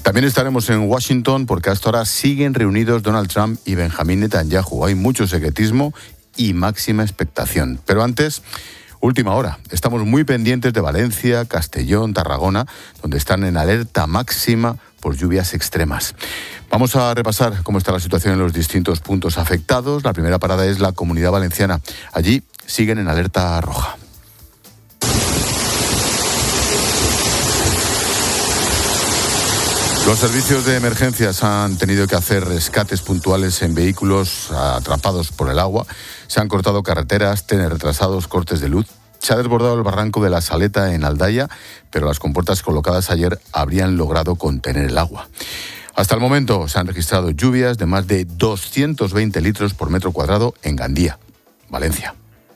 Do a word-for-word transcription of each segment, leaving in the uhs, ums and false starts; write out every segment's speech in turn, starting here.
También estaremos en Washington porque hasta ahora siguen reunidos Donald Trump y Benjamín Netanyahu. Hay mucho secretismo y máxima expectación. Pero antes, última hora. Estamos muy pendientes de Valencia, Castellón, Tarragona, donde están en alerta máxima por lluvias extremas. Vamos a repasar cómo está la situación en los distintos puntos afectados. La primera parada es la Comunidad Valenciana. Allí siguen en alerta roja. Los servicios de emergencias han tenido que hacer rescates puntuales en vehículos atrapados por el agua. Se han cortado carreteras, trenes retrasados, cortes de luz. Se ha desbordado el barranco de la Saleta en Aldaya, pero las compuertas colocadas ayer habrían logrado contener el agua. Hasta el momento se han registrado lluvias de más de doscientos veinte litros por metro cuadrado en Gandía, Valencia.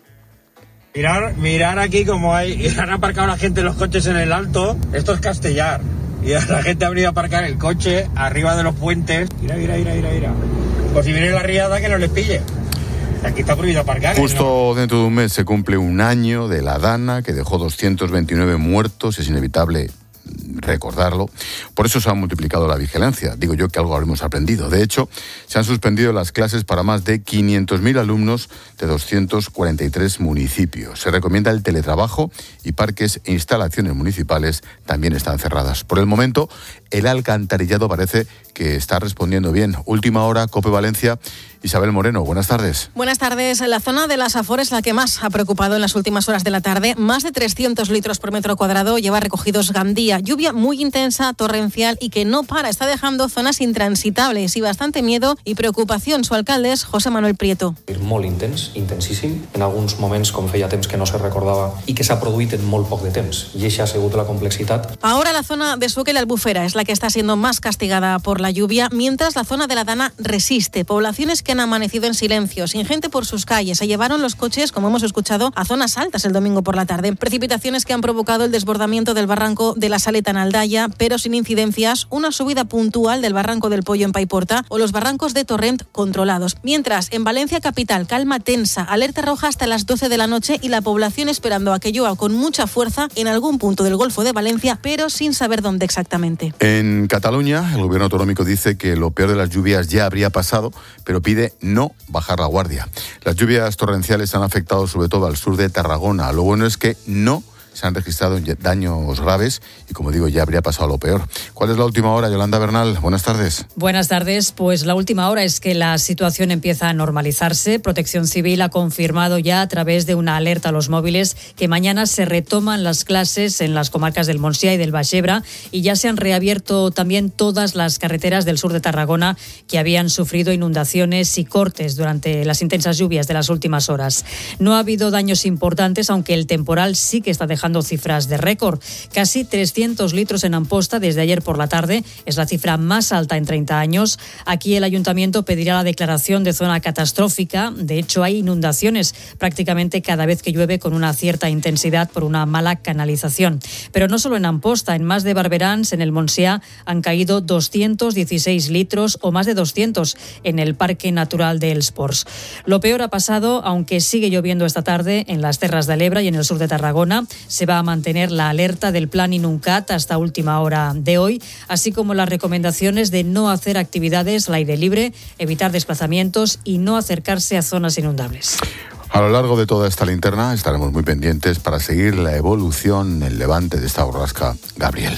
Mirar, mirar aquí como hay, han aparcado la gente los coches en el alto. Esto es Castellar. Y la gente ha venido a aparcar el coche arriba de los puentes. Mira, mira, mira, mira, mira. Por si viene la riada, que no les pille. Aquí está prohibido aparcar. Justo ¿no? Dentro de un mes se cumple un año de la Dana, que dejó doscientos veintinueve muertos. Es inevitable recordarlo. Por eso se ha multiplicado la vigilancia. Digo yo que algo habremos aprendido. De hecho, se han suspendido las clases para más de quinientos mil alumnos de doscientos cuarenta y tres municipios. Se recomienda el teletrabajo y parques e instalaciones municipales también están cerradas. Por el momento, el alcantarillado parece que está respondiendo bien. Última hora, COPE Valencia. Isabel Moreno, buenas tardes. Buenas tardes. La zona de las Afores es la que más ha preocupado en las últimas horas de la tarde. Más de trescientos litros por metro cuadrado lleva recogidos Gandía. Lluvia muy intensa, torrencial y que no para. Está dejando zonas intransitables y bastante miedo y preocupación. Su alcalde es José Manuel Prieto. Molt intens, intensíssim. En alguns moments, com feia temps que no se recordava i que s'ha produït en molt poc de temps. I això ha sigut la complexitat. Ahora la zona de Sueca y la Albufera es la que está siendo más castigada por la lluvia, mientras la zona de la Dana resiste. Poblaciones que han amanecido en silencio, sin gente por sus calles. Se llevaron los coches, como hemos escuchado, a zonas altas el domingo por la tarde. Precipitaciones que han provocado el desbordamiento del barranco de la Saleta en Aldaya, pero sin incidencias, una subida puntual del barranco del Pollo en Paiporta o los barrancos de Torrent controlados. Mientras, en Valencia capital, calma tensa, alerta roja hasta las doce de la noche y la población esperando a que llueva con mucha fuerza en algún punto del Golfo de Valencia, pero sin saber dónde exactamente. En Cataluña, el gobierno autonómico dice que lo peor de las lluvias ya habría pasado, pero pide no bajar la guardia. Las lluvias torrenciales han afectado sobre todo al sur de Tarragona. Lo bueno es que no se han registrado daños graves y, como digo, ya habría pasado lo peor. ¿Cuál es la última hora, Yolanda Bernal? Buenas tardes. Buenas tardes. Pues la última hora es que la situación empieza a normalizarse. Protección Civil ha confirmado ya a través de una alerta a los móviles que mañana se retoman las clases en las comarcas del Montsià y del Baix Ebre y ya se han reabierto también todas las carreteras del sur de Tarragona que habían sufrido inundaciones y cortes durante las intensas lluvias de las últimas horas. No ha habido daños importantes, aunque el temporal sí que está dejando cifras de récord. Casi trescientos litros en Amposta desde ayer por la tarde. Es la cifra más alta en treinta años. Aquí el ayuntamiento pedirá la declaración de zona catastrófica. De hecho, hay inundaciones prácticamente cada vez que llueve con una cierta intensidad por una mala canalización. Pero no solo en Amposta, en Mas de Barberans, en el Montsià, han caído doscientos dieciséis litros o más de doscientos en el Parque Natural de Els Ports. Lo peor ha pasado, aunque sigue lloviendo esta tarde en las Terras de l'Ebre y en el sur de Tarragona. Se va a mantener la alerta del plan Inuncat hasta última hora de hoy, así como las recomendaciones de no hacer actividades al aire libre, evitar desplazamientos y no acercarse a zonas inundables. A lo largo de toda esta linterna estaremos muy pendientes para seguir la evolución, el levante de esta borrasca Gabriel.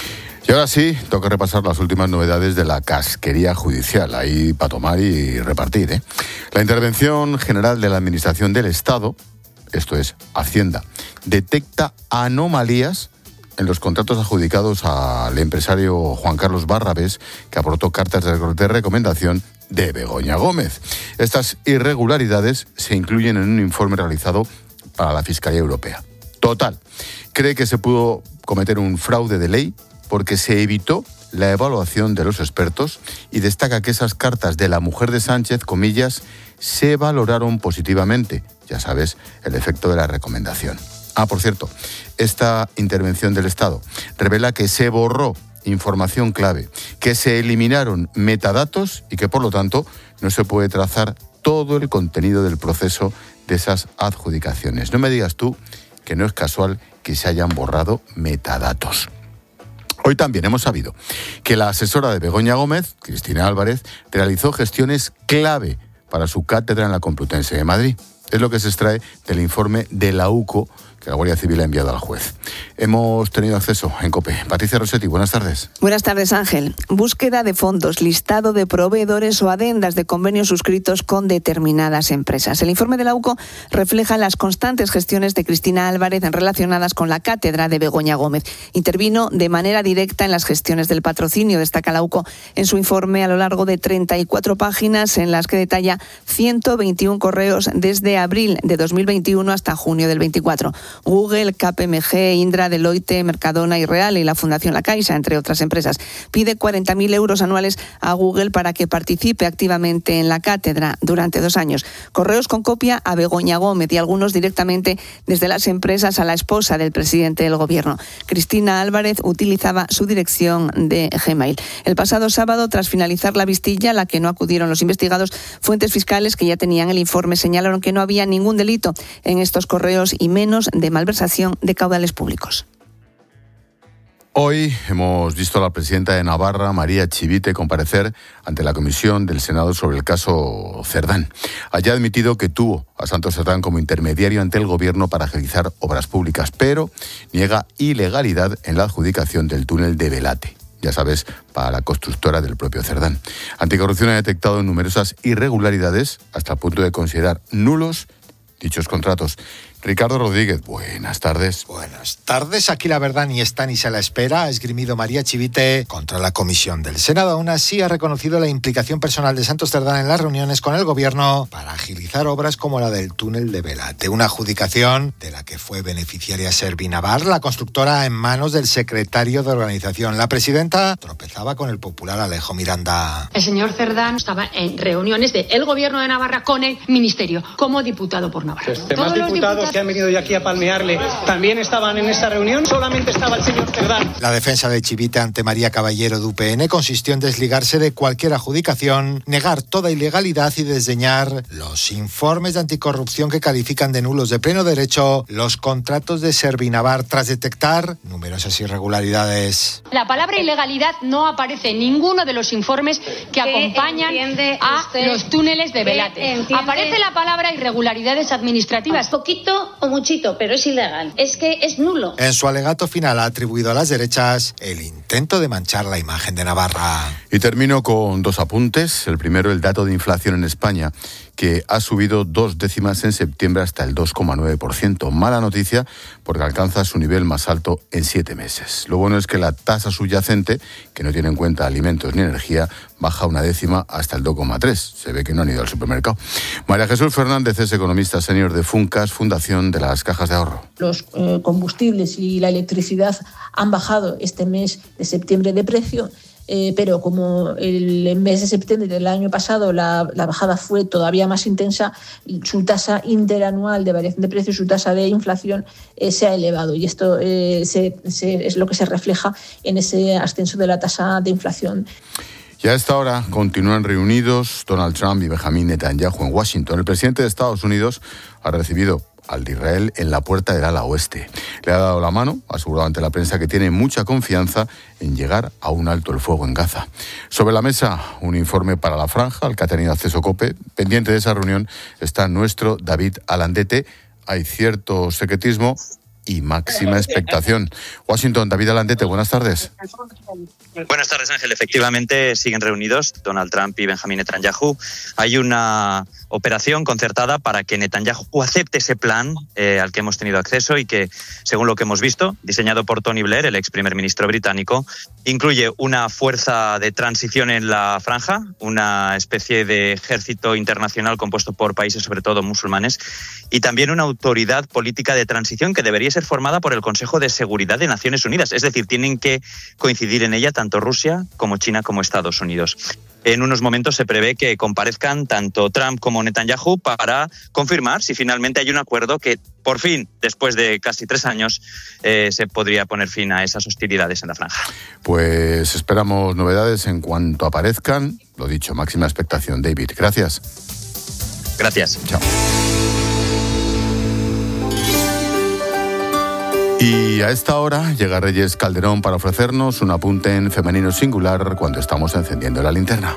Y ahora sí, toca repasar las últimas novedades de la casquería judicial, ahí para tomar y repartir, ¿eh? La Intervención General de la Administración del Estado, esto es Hacienda, detecta anomalías en los contratos adjudicados al empresario Juan Carlos Barrabés, que aportó cartas de recomendación de Begoña Gómez. Estas irregularidades se incluyen en un informe realizado para la Fiscalía Europea. Total, cree que se pudo cometer un fraude de ley porque se evitó la evaluación de los expertos y destaca que esas cartas de la mujer de Sánchez, comillas, se valoraron positivamente. Ya sabes, el efecto de la recomendación. Ah, por cierto, esta intervención del Estado revela que se borró información clave, que se eliminaron metadatos y que, por lo tanto, no se puede trazar todo el contenido del proceso de esas adjudicaciones. No me digas tú que no es casual que se hayan borrado metadatos. Hoy también hemos sabido que la asesora de Begoña Gómez, Cristina Álvarez, realizó gestiones clave para su cátedra en la Complutense de Madrid. Es lo que se extrae del informe de la U C O que la Guardia Civil ha enviado al juez. Hemos tenido acceso en COPE. Patricia Rossetti, buenas tardes. Buenas tardes, Ángel. Búsqueda de fondos, listado de proveedores o adendas de convenios suscritos con determinadas empresas. El informe de la U C O refleja las constantes gestiones de Cristina Álvarez relacionadas con la cátedra de Begoña Gómez. Intervino de manera directa en las gestiones del patrocinio, destaca la U C O en su informe a lo largo de treinta y cuatro páginas en las que detalla ciento veintiuno correos desde abril de dos mil veintiuno hasta junio del veinticuatro. Google, K P M G, Indra, Deloitte, Mercadona y Real y la Fundación La Caixa, entre otras empresas. Pide cuarenta mil euros anuales a Google para que participe activamente en la cátedra durante dos años. Correos con copia a Begoña Gómez y algunos directamente desde las empresas a la esposa del presidente del gobierno. Cristina Álvarez utilizaba su dirección de Gmail. El pasado sábado, tras finalizar la vistilla, a la que no acudieron los investigados, fuentes fiscales que ya tenían el informe señalaron que no había ningún delito en estos correos y menos de malversación de caudales públicos. Hoy hemos visto a la presidenta de Navarra, María Chivite, comparecer ante la comisión del Senado sobre el caso Cerdán. Allí ha admitido que tuvo a Santos Cerdán como intermediario ante el gobierno para agilizar obras públicas, pero niega ilegalidad en la adjudicación del túnel de Velate. Ya sabes, para la constructora del propio Cerdán. Anticorrupción ha detectado numerosas irregularidades hasta el punto de considerar nulos dichos contratos. Ricardo Rodríguez, buenas tardes. Buenas tardes. Aquí la verdad ni está ni se la espera. Ha esgrimido María Chivite contra la comisión del Senado. Aún así ha reconocido la implicación personal de Santos Cerdán en las reuniones con el gobierno para agilizar obras como la del túnel de Velate. Una adjudicación de la que fue beneficiaria Servinavar, la constructora, en manos del secretario de organización. La presidenta tropezaba con el popular Alejo Miranda. El señor Cerdán estaba en reuniones del gobierno de Navarra con el ministerio como diputado por Navarra. Los demás diputados, diputados que han venido hoy aquí a palmearle también estaban en esta reunión, solamente estaba el señor Cerdán. La defensa de Chivite ante María Caballero de U P N consistió en desligarse de cualquier adjudicación, negar toda ilegalidad y desdeñar los informes de anticorrupción que califican de nulos de pleno derecho los contratos de Servinavar tras detectar numerosas irregularidades. La palabra ilegalidad no aparece en ninguno de los informes que acompañan a los túneles de Velate. Aparece la palabra irregularidades administrativas. Poquito o muchito, pero es ilegal. Es que es nulo. En su alegato final ha atribuido a las derechas el intento de manchar la imagen de Navarra. Y termino con dos apuntes. El primero, el dato de inflación en España, que ha subido dos décimas en septiembre hasta el dos coma nueve por ciento. Mala noticia porque alcanza su nivel más alto en siete meses. Lo bueno es que la tasa subyacente, que no tiene en cuenta alimentos ni energía, baja una décima hasta el dos coma tres. Se ve que no han ido al supermercado. María Jesús Fernández es economista senior de Funcas, Fundación de las Cajas de Ahorro. Los eh, combustibles y la electricidad han bajado este mes de septiembre de precio. Eh, pero como el mes de septiembre del año pasado la, la bajada fue todavía más intensa, su tasa interanual de variación de precios, su tasa de inflación eh, se ha elevado y esto eh, se, se, es lo que se refleja en ese ascenso de la tasa de inflación. Y a esta hora continúan reunidos Donald Trump y Benjamín Netanyahu en Washington. El presidente de Estados Unidos ha recibido al de Israel en la puerta del ala oeste. Le ha dado la mano, ha asegurado ante la prensa que tiene mucha confianza en llegar a un alto el fuego en Gaza. Sobre la mesa, un informe para la franja, al que ha tenido acceso COPE. Pendiente de esa reunión está nuestro David Alandete. Hay cierto secretismo y máxima expectación. Washington, David Alandete, buenas tardes. Buenas tardes, Ángel. Efectivamente, siguen reunidos Donald Trump y Benjamín Netanyahu. Hay una operación concertada para que Netanyahu acepte ese plan eh, al que hemos tenido acceso y que, según lo que hemos visto, diseñado por Tony Blair, el ex primer ministro británico, incluye una fuerza de transición en la franja, una especie de ejército internacional compuesto por países, sobre todo musulmanes, y también una autoridad política de transición que debería ser formada por el Consejo de Seguridad de Naciones Unidas. Es decir, tienen que coincidir en ella tanto Rusia como China como Estados Unidos. En unos momentos se prevé que comparezcan tanto Trump como Netanyahu para confirmar si finalmente hay un acuerdo que, por fin, después de casi tres años, eh, se podría poner fin a esas hostilidades en la franja. Pues esperamos novedades en cuanto aparezcan. Lo dicho, máxima expectación. David, gracias. Gracias. Chao. Y a esta hora llega Reyes Calderón para ofrecernos un apunte en femenino singular cuando estamos encendiendo la linterna.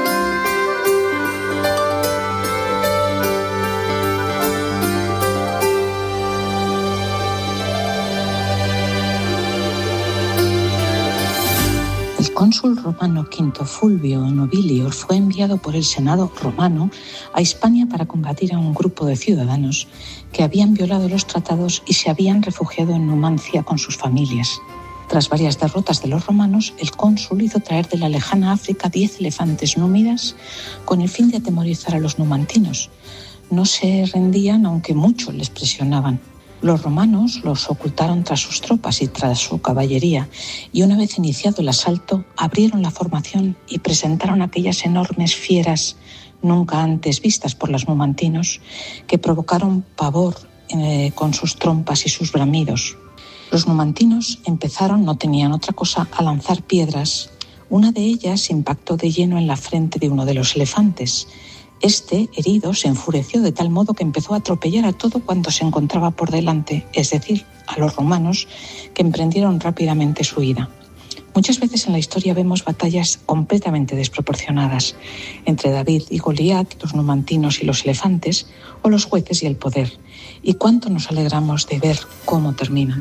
El cónsul romano Quinto Fulvio Nobilior fue enviado por el Senado romano a Hispania para combatir a un grupo de ciudadanos que habían violado los tratados y se habían refugiado en Numancia con sus familias. Tras varias derrotas de los romanos, el cónsul hizo traer de la lejana África diez elefantes númidas con el fin de atemorizar a los numantinos. No se rendían, aunque muchos les presionaban. Los romanos los ocultaron tras sus tropas y tras su caballería, y una vez iniciado el asalto, abrieron la formación y presentaron aquellas enormes fieras nunca antes vistas por los numantinos, que provocaron pavor eh, con sus trompas y sus bramidos. Los numantinos empezaron, no tenían otra cosa, a lanzar piedras. Una de ellas impactó de lleno en la frente de uno de los elefantes. Este, herido, se enfureció de tal modo que empezó a atropellar a todo cuanto se encontraba por delante, es decir, a los romanos, que emprendieron rápidamente su huida. Muchas veces en la historia vemos batallas completamente desproporcionadas entre David y Goliat, los numantinos y los elefantes, o los jueces y el poder. Y cuánto nos alegramos de ver cómo terminan.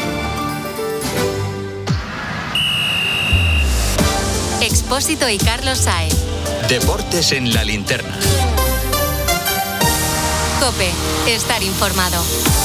Expósito y Carlos Saez. Deportes en la linterna. COPE. Estar informado.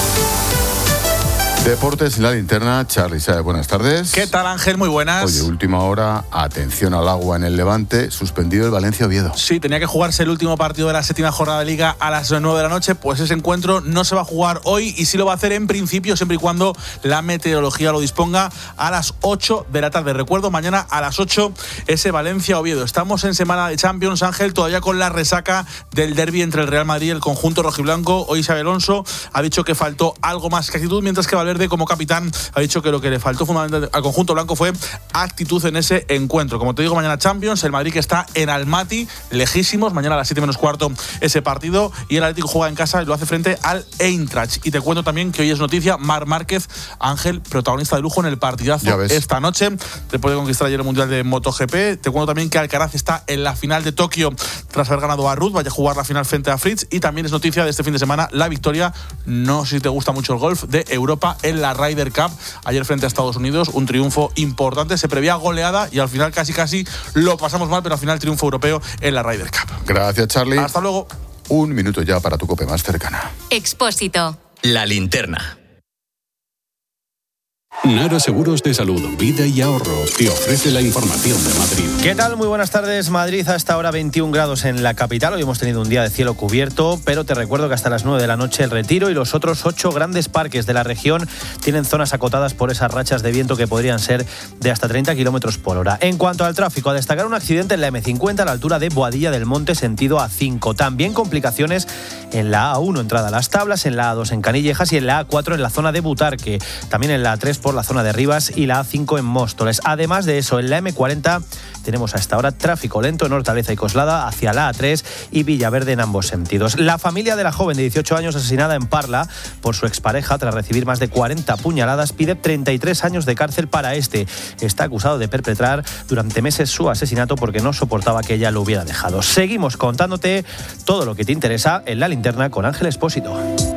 Deportes en la linterna, Charly Saez, buenas tardes. ¿Qué tal, Ángel? Muy buenas. Oye, última hora, atención al agua en el Levante, suspendido el Valencia-Oviedo. Sí, tenía que jugarse el último partido de la séptima jornada de Liga a las nueve de la noche, pues ese encuentro no se va a jugar hoy y sí lo va a hacer en principio, siempre y cuando la meteorología lo disponga, a las ocho de la tarde. Recuerdo, mañana a las ocho, ese Valencia-Oviedo. Estamos en semana de Champions, Ángel, todavía con la resaca del derbi entre el Real Madrid y el conjunto rojiblanco. Hoy Xabi Alonso ha dicho que faltó algo más que actitud, mientras que Valverde, como capitán, ha dicho que lo que le faltó fundamentalmente al conjunto blanco fue actitud en ese encuentro. Como te digo, mañana Champions, el Madrid que está en Almaty, lejísimos, mañana a las siete menos cuarto ese partido, y el Atlético juega en casa y lo hace frente al Eintracht. Y te cuento también que hoy es noticia Marc Márquez, Ángel, protagonista de lujo en el partidazo esta noche, después de conquistar ayer el Mundial de MotoGP. Te cuento también que Alcaraz está en la final de Tokio tras haber ganado a Ruth, vaya a jugar la final frente a Fritz. Y también es noticia de este fin de semana la victoria, no sé si te gusta mucho el golf, de Europa en la Ryder Cup, ayer frente a Estados Unidos, un triunfo importante, se prevía goleada y al final casi casi lo pasamos mal, pero al final triunfo europeo en la Ryder Cup. Gracias, Charly. Hasta luego. Un minuto ya para tu COPE más cercana. Expósito. La linterna. Nara Seguros de Salud, Vida y Ahorro te ofrece la información de Madrid. ¿Qué tal? Muy buenas tardes. Madrid a esta hora veintiún grados en la capital. Hoy hemos tenido un día de cielo cubierto, pero te recuerdo que hasta las nueve de la noche el Retiro y los otros ocho grandes parques de la región tienen zonas acotadas por esas rachas de viento que podrían ser de hasta treinta kilómetros por hora. En cuanto al tráfico, a destacar un accidente en la eme cincuenta a la altura de Boadilla del Monte, sentido A cinco. También complicaciones en la A uno, entrada a Las Tablas, en la A dos en Canillejas y en la A cuatro en la zona de Butarque. También en la A tres por la zona de Rivas y la A cinco en Móstoles. Además de eso, en la eme cuarenta tenemos a esta hora tráfico lento en Hortaleza y Coslada hacia la A tres y Villaverde en ambos sentidos. La familia de la joven de dieciocho años asesinada en Parla por su expareja tras recibir más de cuarenta puñaladas pide treinta y tres años de cárcel para este. Está acusado de perpetrar durante meses su asesinato porque no soportaba que ella lo hubiera dejado. Seguimos contándote todo lo que te interesa en La Linterna con Ángel Expósito.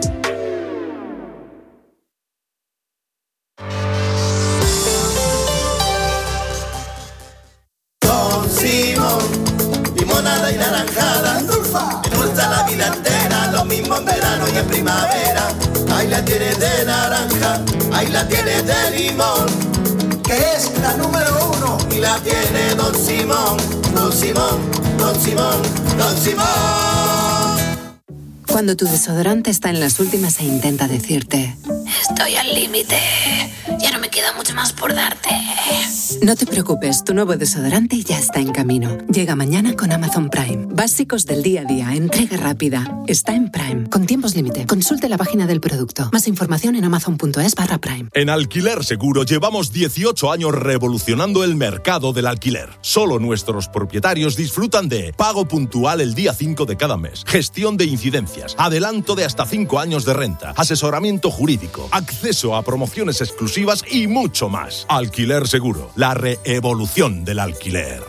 Limonada y naranjada, endulza la vida entera, lo mismo en verano y en primavera. Ahí la tienes de naranja, ahí la tienes de limón, que es la número uno, y la tiene Don Simón, Don Simón, Don Simón, Don Simón. Cuando tu desodorante está en las últimas e intenta decirte: estoy al límite, ya no me queda mucho más por darte. No te preocupes, tu nuevo desodorante ya está en camino. Llega mañana con Amazon Prime. Básicos del día a día, entrega rápida. Está en Prime, con tiempos límite. Consulte la página del producto. Más información en amazon.es barra Prime. En Alquiler Seguro llevamos dieciocho años revolucionando el mercado del alquiler. Solo nuestros propietarios disfrutan de pago puntual el día cinco de cada mes, gestión de incidencias, adelanto de hasta cinco años de renta, asesoramiento jurídico, económico, acceso a promociones exclusivas y mucho más. Alquiler Seguro, la reevolución del alquiler.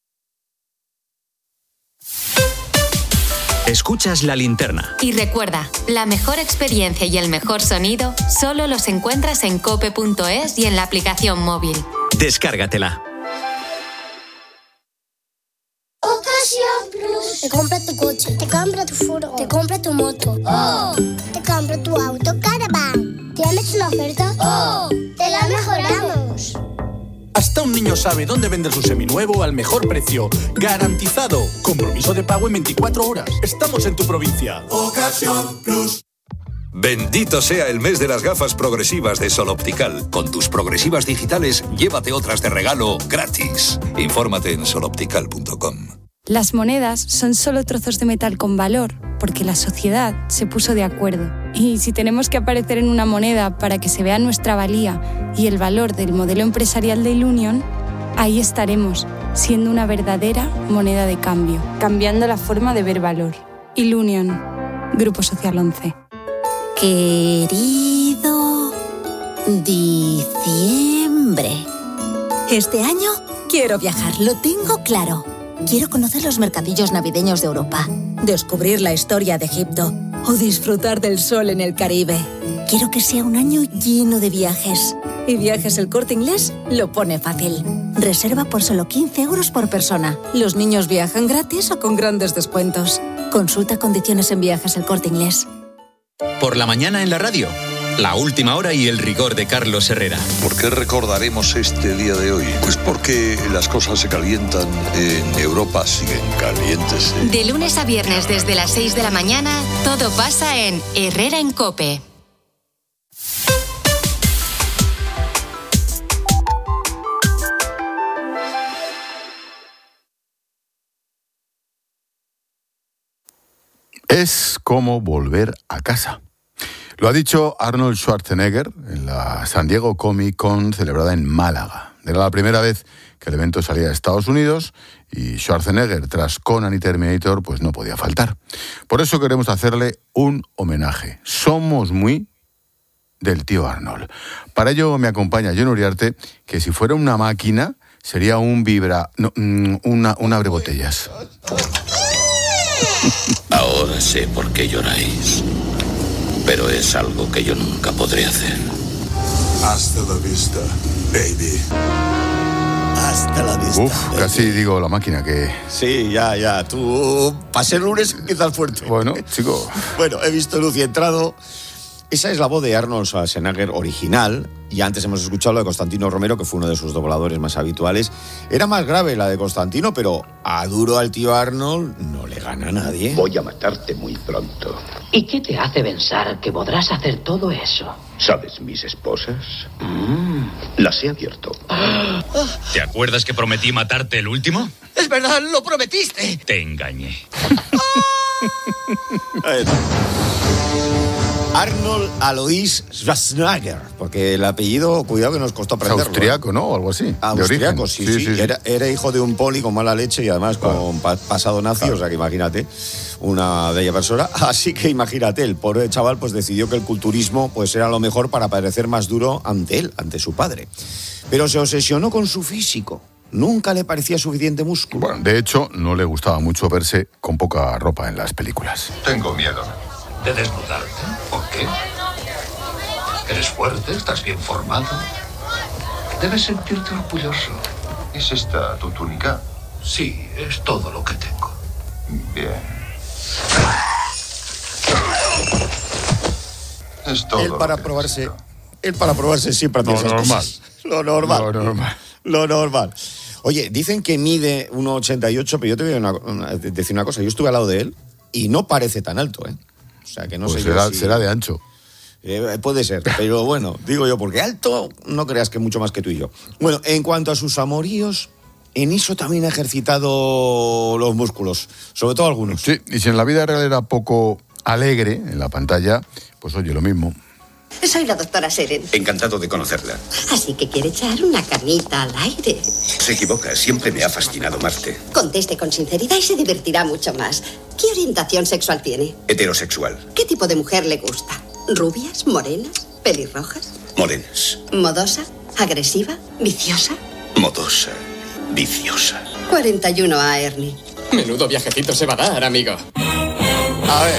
Escuchas La Linterna. Y recuerda, la mejor experiencia y el mejor sonido solo los encuentras en cope punto es y en la aplicación móvil. Descárgatela. Ocasión Plus. Te compra tu coche, te compra tu furgo, te compra tu moto. ¡Oh! Te compra tu auto Caravan. ¿Tienes una oferta? ¡Oh! ¡Te la mejoramos! Hasta un niño sabe dónde vender su seminuevo al mejor precio. ¡Garantizado! Compromiso de pago en veinticuatro horas. Estamos en tu provincia. Ocasión Plus. Bendito sea el mes de las gafas progresivas de Sol Optical. Con tus progresivas digitales, llévate otras de regalo gratis. Infórmate en sol optical punto com. Las monedas son solo trozos de metal con valor, porque la sociedad se puso de acuerdo. Y si tenemos que aparecer en una moneda para que se vea nuestra valía y el valor del modelo empresarial de Ilunion, ahí estaremos, siendo una verdadera moneda de cambio, cambiando la forma de ver valor. Ilunion, Grupo Social once. Querido diciembre. Este año quiero viajar, lo tengo claro. Quiero conocer los mercadillos navideños de Europa, descubrir la historia de Egipto o disfrutar del sol en el Caribe. Quiero que sea un año lleno de viajes. Y Viajes El Corte Inglés lo pone fácil. Reserva por solo quince euros por persona. Los niños viajan gratis o con grandes descuentos. Consulta condiciones en Viajes El Corte Inglés. Por la mañana en la radio, la última hora y el rigor de Carlos Herrera. ¿Por qué recordaremos este día de hoy? Pues porque las cosas se calientan en Europa, siguen calientes. ¿eh? De lunes a viernes desde las seis de la mañana, todo pasa en Herrera en COPE. Es como volver a casa. Lo ha dicho Arnold Schwarzenegger en la San Diego Comic Con celebrada en Málaga. Era la primera vez que el evento salía de Estados Unidos y Schwarzenegger, tras Conan y Terminator, pues no podía faltar. Por eso queremos hacerle un homenaje. Somos muy del tío Arnold. Para ello me acompaña John Uriarte, que si fuera una máquina sería un vibra... No, una, un abrebotellas. Ahora sé por qué lloráis. Pero es algo que yo nunca podré hacer. Hasta la vista, baby. Hasta la vista. Uf, baby. Casi digo la máquina que... Sí, ya, ya. Tú, para ser lunes, empiezas fuerte. Bueno, chico. Bueno, he visto luz y entrado. Esa es la voz de Arnold Schwarzenegger original. Y antes hemos escuchado la de Constantino Romero, que fue uno de sus dobladores más habituales. Era más grave la de Constantino, pero a duro al tío Arnold no le gana a nadie. Voy a matarte muy pronto. ¿Y qué te hace pensar que podrás hacer todo eso? ¿Sabes mis esposas? Mm, las he abierto. ¿Te acuerdas que prometí matarte el último? Es verdad, lo prometiste. Te engañé. Arnold Alois Schwarzenegger, porque el apellido, cuidado que nos costó aprenderlo. Austriaco, ¿no? O algo así. Austriaco, sí, sí, sí, sí. Era, era hijo de un poli con mala leche y además con claro. pa- pasado nazi, claro. O sea que imagínate, una bella persona. Así que imagínate, el pobre chaval pues decidió que el culturismo pues era lo mejor para parecer más duro ante él, ante su padre. Pero se obsesionó con su físico. Nunca le parecía suficiente músculo. Bueno, de hecho, no le gustaba mucho verse con poca ropa en las películas. Tengo miedo de desnudarte. ¿Por qué? Eres fuerte, estás bien formado. Debes sentirte orgulloso. ¿Es esta tu túnica? Sí, es todo lo que tengo. Bien. Es todo él para lo probarse, necesito. él para probarse siempre hace Lo esas normal. cosas. Lo normal. Lo normal. Lo normal. Oye, dicen que mide uno ochenta y ocho, pero yo te voy a una, una, decir una cosa. Yo estuve al lado de él y no parece tan alto, ¿eh? O sea, que no pues sé será, yo si... será de ancho. Eh, puede ser, pero bueno, digo yo, porque alto no creas que mucho más que tú y yo. Bueno, en cuanto a sus amoríos, en eso también ha ejercitado los músculos, sobre todo algunos. Sí, y si en la vida real era poco alegre en la pantalla, pues oye, lo mismo. Soy la doctora Seren. Encantado de conocerla. Así que quiere echar una camita al aire. Se equivoca, siempre me ha fascinado Marte. Conteste con sinceridad y se divertirá mucho más. ¿Qué orientación sexual tiene? Heterosexual. ¿Qué tipo de mujer le gusta? ¿Rubias? ¿Morenas? ¿Pelirrojas? Morenas. ¿Modosa? ¿Agresiva? ¿Viciosa? Modosa. Viciosa. cuarenta y uno A, Ernie. Menudo viajecito se va a dar, amigo. A ver.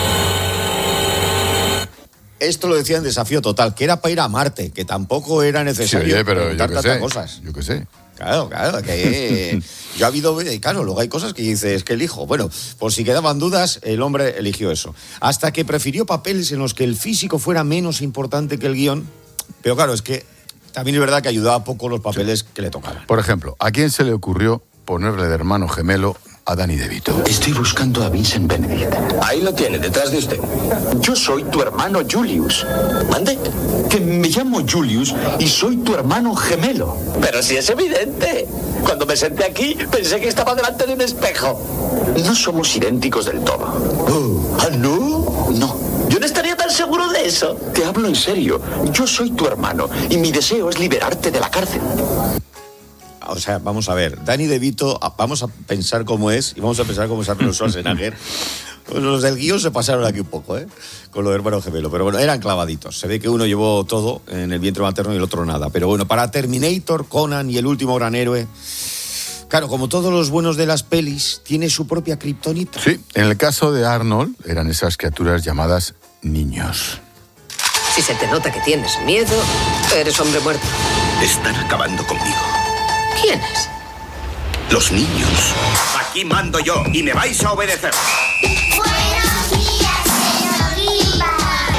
Esto lo decía en Desafío Total, que era para ir a Marte, que tampoco era necesario sí, oye, pero preguntar yo qué tantas sé, cosas. Yo qué sé. Claro, claro, que yo ha habido, claro, luego hay cosas que dices que elijo. Bueno, por si quedaban dudas, el hombre eligió eso. Hasta que prefirió papeles en los que el físico fuera menos importante que el guión. Pero claro, es que también es verdad que ayudaba poco los papeles sí. que le tocaban. Por ejemplo, ¿a quién se le ocurrió ponerle de hermano gemelo a Danny DeVito? Estoy buscando a Vincent Benedict. Ahí lo tiene, detrás de usted. Yo soy tu hermano Julius. ¿Mande? Que me llamo Julius y soy tu hermano gemelo. Pero si es evidente. Cuando me senté aquí, pensé que estaba delante de un espejo. No somos idénticos del todo. Oh, ¿ah, no? No. Yo no estaría tan seguro de eso. Te hablo en serio. Yo soy tu hermano y mi deseo es liberarte de la cárcel. O sea, vamos a ver, Danny DeVito, vamos a pensar cómo es y vamos a pensar cómo es Arnold Schwarzenegger. Pues los del guión se pasaron aquí un poco, ¿eh? Con lo de hermano gemelo. Pero bueno, eran clavaditos. Se ve que uno llevó todo en el vientre materno y el otro nada. Pero bueno, para Terminator, Conan y el último gran héroe, claro, como todos los buenos de las pelis, tiene su propia kriptonita. Sí, en el caso de Arnold, eran esas criaturas llamadas niños. Si se te nota que tienes miedo, eres hombre muerto. Están acabando conmigo. ¿Quiénes? Los niños. Aquí mando yo y me vais a obedecer. Buenos días, señorita.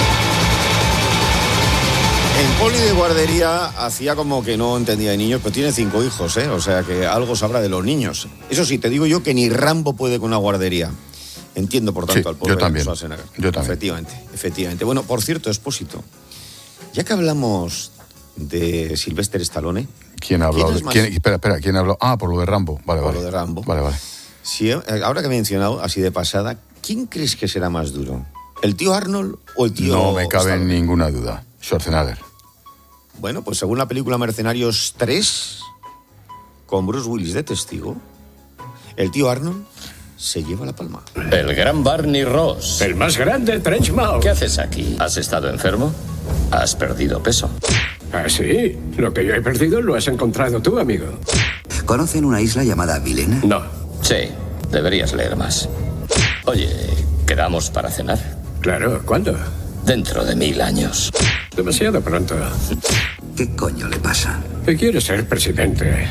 En Poli de guardería hacía como que no entendía de niños, pero tiene cinco hijos, ¿eh? O sea que algo sabrá de los niños. Eso sí, te digo yo que ni Rambo puede con una guardería. Entiendo, por tanto, sí, al pobre yo también, Schwarzenegger. Yo también. Efectivamente, efectivamente. Bueno, por cierto, Expósito, ya que hablamos de Sylvester Stallone... ¿Quién ha hablado? ¿Quién ¿Quién, espera, espera, ¿quién ha hablado? Ah, por lo de Rambo. Vale, por vale. lo de Rambo. Vale, vale. Sí, ahora que he mencionado, así de pasada, ¿quién crees que será más duro? ¿El tío Arnold o el tío No me cabe Stallone? ninguna duda. Schwarzenegger. Bueno, pues según la película Mercenarios tres, con Bruce Willis de testigo, el tío Arnold se lleva la palma. El gran Barney Ross. El más grande Trenchmouth. ¿Qué haces aquí? ¿Has estado enfermo? ¿Has perdido peso? Ah, sí. Lo que yo he perdido lo has encontrado tú, amigo. ¿Conocen una isla llamada Vilena? No. Sí, deberías leer más. Oye, ¿quedamos para cenar? Claro, ¿cuándo? Dentro de mil años. Demasiado pronto. ¿Qué coño le pasa? Que quiere ser presidente.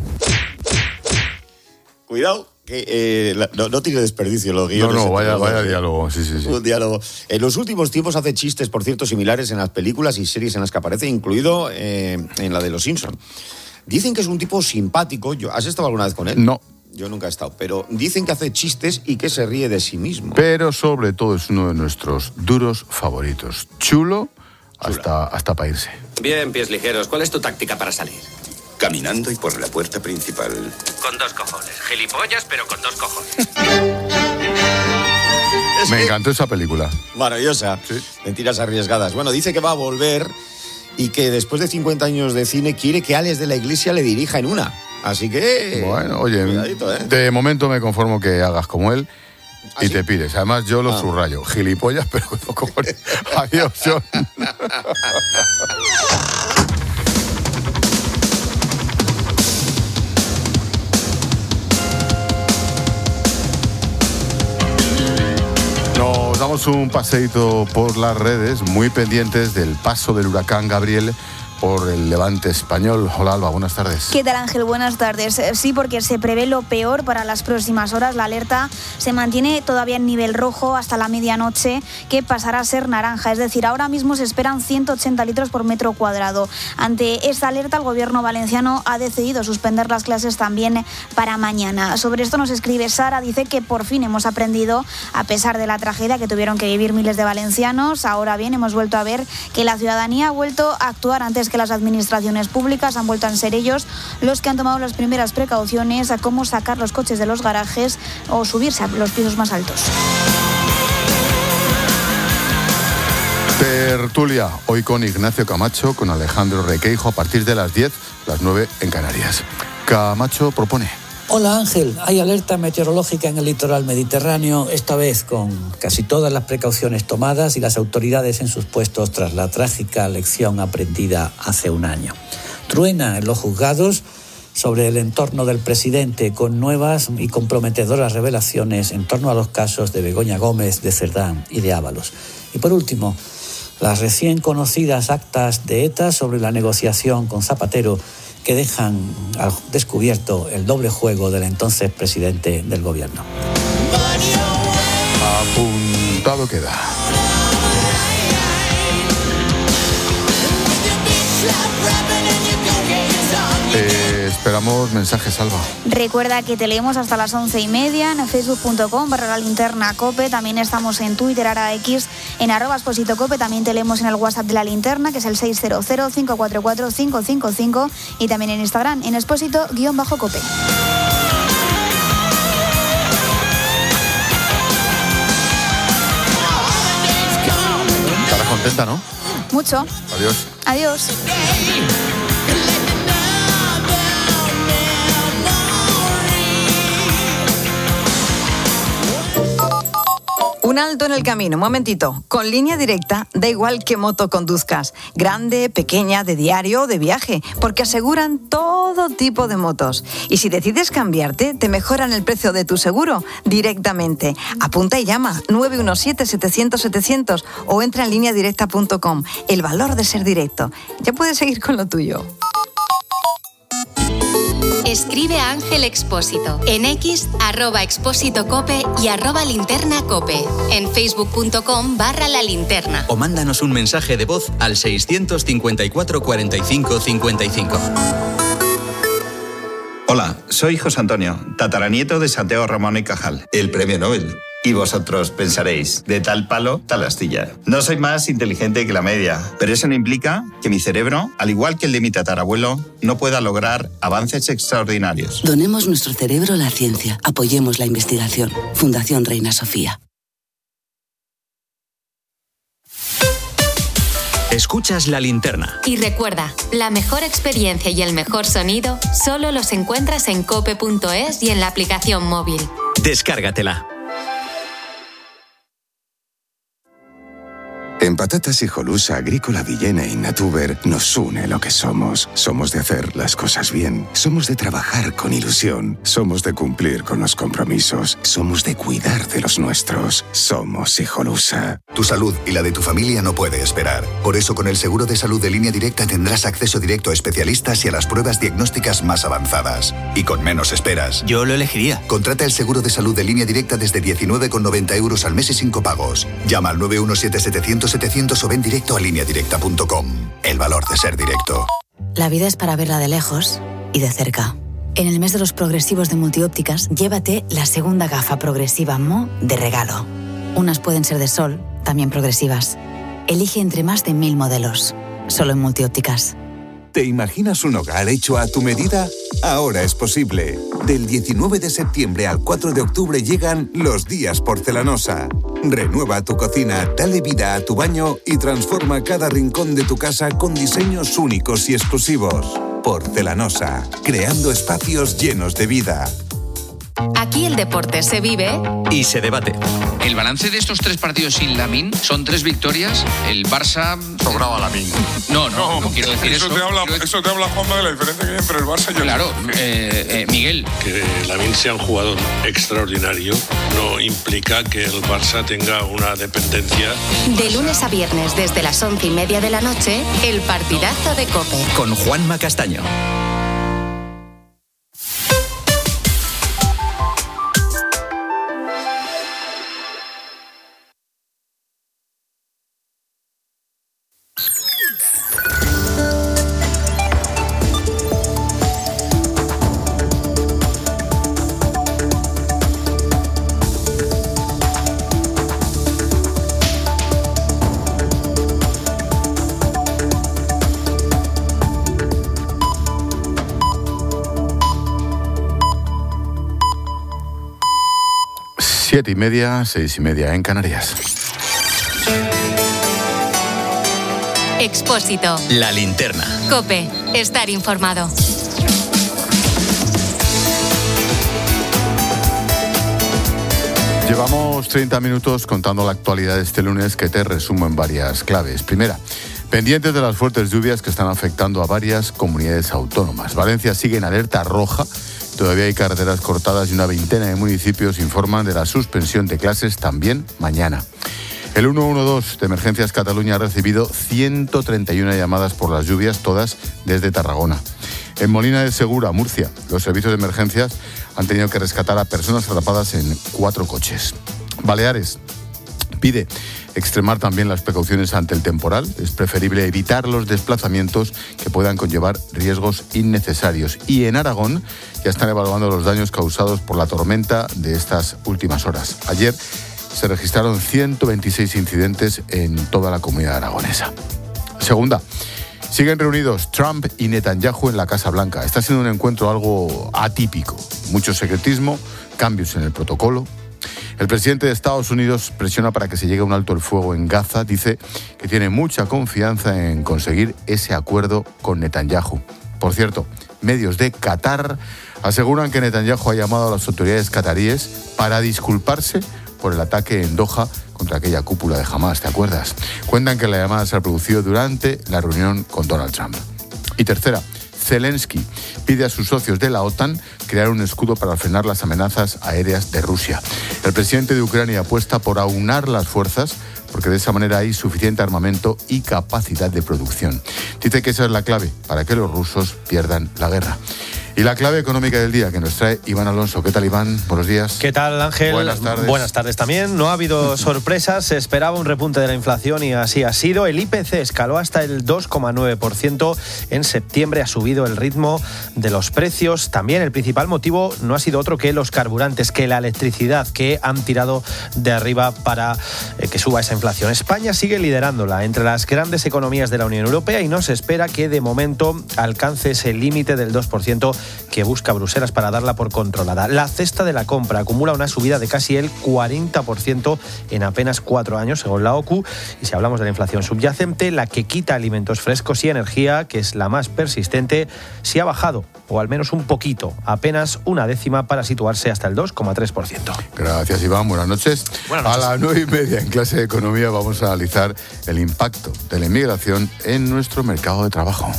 Cuidado, que eh, la, no, no tiene desperdicio los guiones. No, no, vaya, los dos, vaya eh. diálogo, sí, sí, sí. Un diálogo. En los últimos tiempos hace chistes, por cierto, similares en las películas y series en las que aparece, incluido eh, en la de Los Simpson. Dicen que es un tipo simpático. Yo, ¿has estado alguna vez con él? No. Yo nunca he estado, pero dicen que hace chistes y que se ríe de sí mismo. Pero sobre todo es uno de nuestros duros favoritos. Chulo hasta, hasta para irse. Bien, pies ligeros. ¿Cuál es tu táctica para salir? Caminando y por la puerta principal. Con dos cojones. Gilipollas, pero con dos cojones. Me encantó esa película. Maravillosa. ¿Sí? Mentiras arriesgadas. Bueno, dice que va a volver y que después de cincuenta años de cine quiere que Alex de la Iglesia le dirija en una. Así que... Bueno, oye, cuidadito, ¿eh? De momento me conformo que hagas como él y ¿Ah, sí? te pides. Además, yo lo ah. subrayo. Gilipollas, pero no cojones. Adiós, John. Nos damos un paseíto por las redes, muy pendientes del paso del huracán Gabriel por el levante español. Hola, Alba, buenas tardes. ¿Qué tal, Ángel? Buenas tardes. Sí, porque se prevé lo peor para las próximas horas. La alerta se mantiene todavía en nivel rojo hasta la medianoche, que pasará a ser naranja. Es decir, ahora mismo se esperan ciento ochenta litros por metro cuadrado. Ante esta alerta, el gobierno valenciano ha decidido suspender las clases también para mañana. Sobre esto nos escribe Sara, dice que por fin hemos aprendido, a pesar de la tragedia que tuvieron que vivir miles de valencianos. Ahora bien, hemos vuelto a ver que la ciudadanía ha vuelto a actuar antes que las administraciones públicas. Han vuelto a ser ellos los que han tomado las primeras precauciones a cómo sacar los coches de los garajes o subirse a los pisos más altos. Tertulia, hoy con Ignacio Camacho, con Alejandro Requeijo, a partir de las diez, las nueve en Canarias. Camacho propone. Hola Ángel, hay alerta meteorológica en el litoral mediterráneo, esta vez con casi todas las precauciones tomadas y las autoridades en sus puestos tras la trágica lección aprendida hace un año. Truena en los juzgados sobre el entorno del presidente con nuevas y comprometedoras revelaciones en torno a los casos de Begoña Gómez, de Cerdán y de Ábalos. Y por último, las recién conocidas actas de ETA sobre la negociación con Zapatero que dejan al descubierto el doble juego del entonces presidente del gobierno. Apuntado queda. Eh, esperamos mensajes, Alba. Recuerda que te leemos hasta las once y media en facebook punto com barra la linterna cope. También estamos en Twitter, ahora X, en arroba Expósito Cope. También te leemos en el WhatsApp de la linterna, que es el seis cero cero, cinco cuatro cuatro, cinco cinco cinco. Y también en Instagram, en Expósito-Cope. Estarás contenta, ¿no? Mucho. Adiós. Adiós. Un alto en el camino, un momentito. Con Línea Directa da igual qué moto conduzcas, grande, pequeña, de diario o de viaje, porque aseguran todo tipo de motos. Y si decides cambiarte, te mejoran el precio de tu seguro directamente. Apunta y llama nueve uno siete, setecientos, setecientos o entra en línea directa punto com. El valor de ser directo. Ya puedes seguir con lo tuyo. Escribe a Ángel Expósito en X, arroba Expósito Cope y arroba Linterna Cope. En facebook punto com barra la linterna. O mándanos un mensaje de voz al seiscientos cincuenta y cuatro, cuarenta y cinco, cincuenta y cinco. Hola, soy José Antonio, tataranieto de Santiago Ramón y Cajal, el premio Nobel. Y vosotros pensaréis, de tal palo, tal astilla. No soy más inteligente que la media, pero eso no implica que mi cerebro, al igual que el de mi tatarabuelo, no pueda lograr avances extraordinarios. Donemos nuestro cerebro a la ciencia. Apoyemos la investigación. Fundación Reina Sofía. Escuchas La Linterna. Y recuerda, la mejor experiencia y el mejor sonido solo los encuentras en cope punto es y en la aplicación móvil. Descárgatela. En Patatas Hijolusa, Agrícola Villena y Natuber nos une lo que somos. Somos de hacer las cosas bien. Somos de trabajar con ilusión. Somos de cumplir con los compromisos. Somos de cuidar de los nuestros. Somos Hijolusa. Tu salud y la de tu familia no puede esperar. Por eso, con el seguro de salud de Línea Directa tendrás acceso directo a especialistas y a las pruebas diagnósticas más avanzadas. Y con menos esperas. Yo lo elegiría. Contrata el seguro de salud de Línea Directa desde diecinueve con noventa euros al mes y cinco pagos. Llama al nueve uno siete, setecientos, setecientos o ven directo a línea directa punto com. El valor de ser directo. La vida es para verla de lejos y de cerca. En el mes de los progresivos de Multiópticas, llévate la segunda gafa progresiva M O de regalo. Unas pueden ser de sol, también progresivas. Elige entre más de mil modelos. Solo en Multiópticas. ¿Te imaginas un hogar hecho a tu medida? Ahora es posible. Del diecinueve de septiembre al cuatro de octubre llegan los días Porcelanosa. Renueva tu cocina, dale vida a tu baño y transforma cada rincón de tu casa con diseños únicos y exclusivos. Porcelanosa, creando espacios llenos de vida. Aquí el deporte se vive y se debate. El balance de estos tres partidos sin Lamine son tres victorias. El Barça... Sobraba Lamine. No, no, no, no quiero decir eso. Eso Te habla, quiero... Eso te habla, Juanma, de la diferencia que hay entre el Barça y el... Claro, eh, eh, Miguel. Que Lamine sea un jugador extraordinario no implica que el Barça tenga una dependencia. De lunes a viernes, desde las once y media de la noche, el partidazo de COPE. Con Juanma Castaño. Siete y media, seis y media en Canarias. Expósito. La Linterna. COPE. Estar informado. Llevamos treinta minutos contando la actualidad de este lunes, que te resumo en varias claves. Primera, pendientes de las fuertes lluvias que están afectando a varias comunidades autónomas. Valencia sigue en alerta roja. Todavía hay carreteras cortadas y una veintena de municipios informan de la suspensión de clases también mañana. El ciento doce de Emergencias Cataluña ha recibido ciento treinta y una llamadas por las lluvias, todas desde Tarragona. En Molina de Segura, Murcia, los servicios de emergencias han tenido que rescatar a personas atrapadas en cuatro coches. Baleares pide extremar también las precauciones ante el temporal. Es preferible evitar los desplazamientos que puedan conllevar riesgos innecesarios. Y en Aragón ya están evaluando los daños causados por la tormenta de estas últimas horas. Ayer se registraron ciento veintiséis incidentes en toda la comunidad aragonesa. Segunda, siguen reunidos Trump y Netanyahu en la Casa Blanca. Está siendo un encuentro algo atípico. Mucho secretismo, cambios en el protocolo. El presidente de Estados Unidos presiona para que se llegue a un alto el fuego en Gaza. Dice que tiene mucha confianza en conseguir ese acuerdo con Netanyahu. Por cierto, medios de Qatar aseguran que Netanyahu ha llamado a las autoridades cataríes para disculparse por el ataque en Doha contra aquella cúpula de Hamás, ¿te acuerdas? Cuentan que la llamada se ha producido durante la reunión con Donald Trump. Y tercera, Zelensky pide a sus socios de la OTAN crear un escudo para frenar las amenazas aéreas de Rusia. El presidente de Ucrania apuesta por aunar las fuerzas porque de esa manera hay suficiente armamento y capacidad de producción. Dice que esa es la clave para que los rusos pierdan la guerra. Y la clave económica del día que nos trae Iván Alonso. ¿Qué tal, Iván? Buenos días. ¿Qué tal, Ángel? Buenas tardes. Buenas tardes también. No ha habido sorpresas. Se esperaba un repunte de la inflación y así ha sido. El I P C escaló hasta el dos coma nueve por ciento. En septiembre ha subido el ritmo de los precios. También el principal motivo no ha sido otro que los carburantes, que la electricidad, que han tirado de arriba para eh, que suba esa inflación. España sigue liderándola entre las grandes economías de la Unión Europea y no se espera que de momento alcance ese límite del dos por ciento que busca Bruselas para darla por controlada. La cesta de la compra acumula una subida de casi el cuarenta por ciento en apenas cuatro años, según la O C U. Y si hablamos de la inflación subyacente, la que quita alimentos frescos y energía, que es la más persistente, sí ha bajado, o al menos un poquito, apenas una décima para situarse hasta el dos coma tres por ciento. Gracias, Iván. Buenas noches. Buenas noches. A las nueve y media en clase de Economía vamos a analizar el impacto de la inmigración en nuestro mercado de trabajo.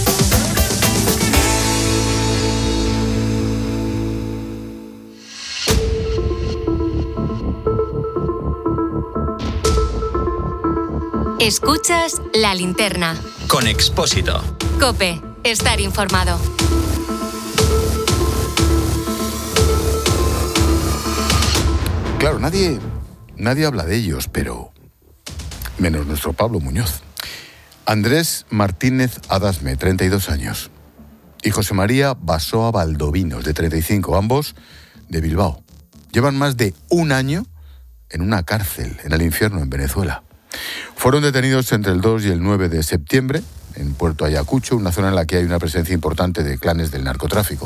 Escuchas La Linterna. Con Expósito. COPE. Estar informado. Claro, nadie, nadie habla de ellos, pero menos nuestro Pablo Muñoz. Andrés Martínez Adasme, treinta y dos años. Y José María Basoa Valdovinos, de treinta y cinco, ambos de Bilbao. Llevan más de un año en una cárcel, en el infierno, en Venezuela. Fueron detenidos entre el dos y el nueve de septiembre en Puerto Ayacucho, una zona en la que hay una presencia importante de clanes del narcotráfico.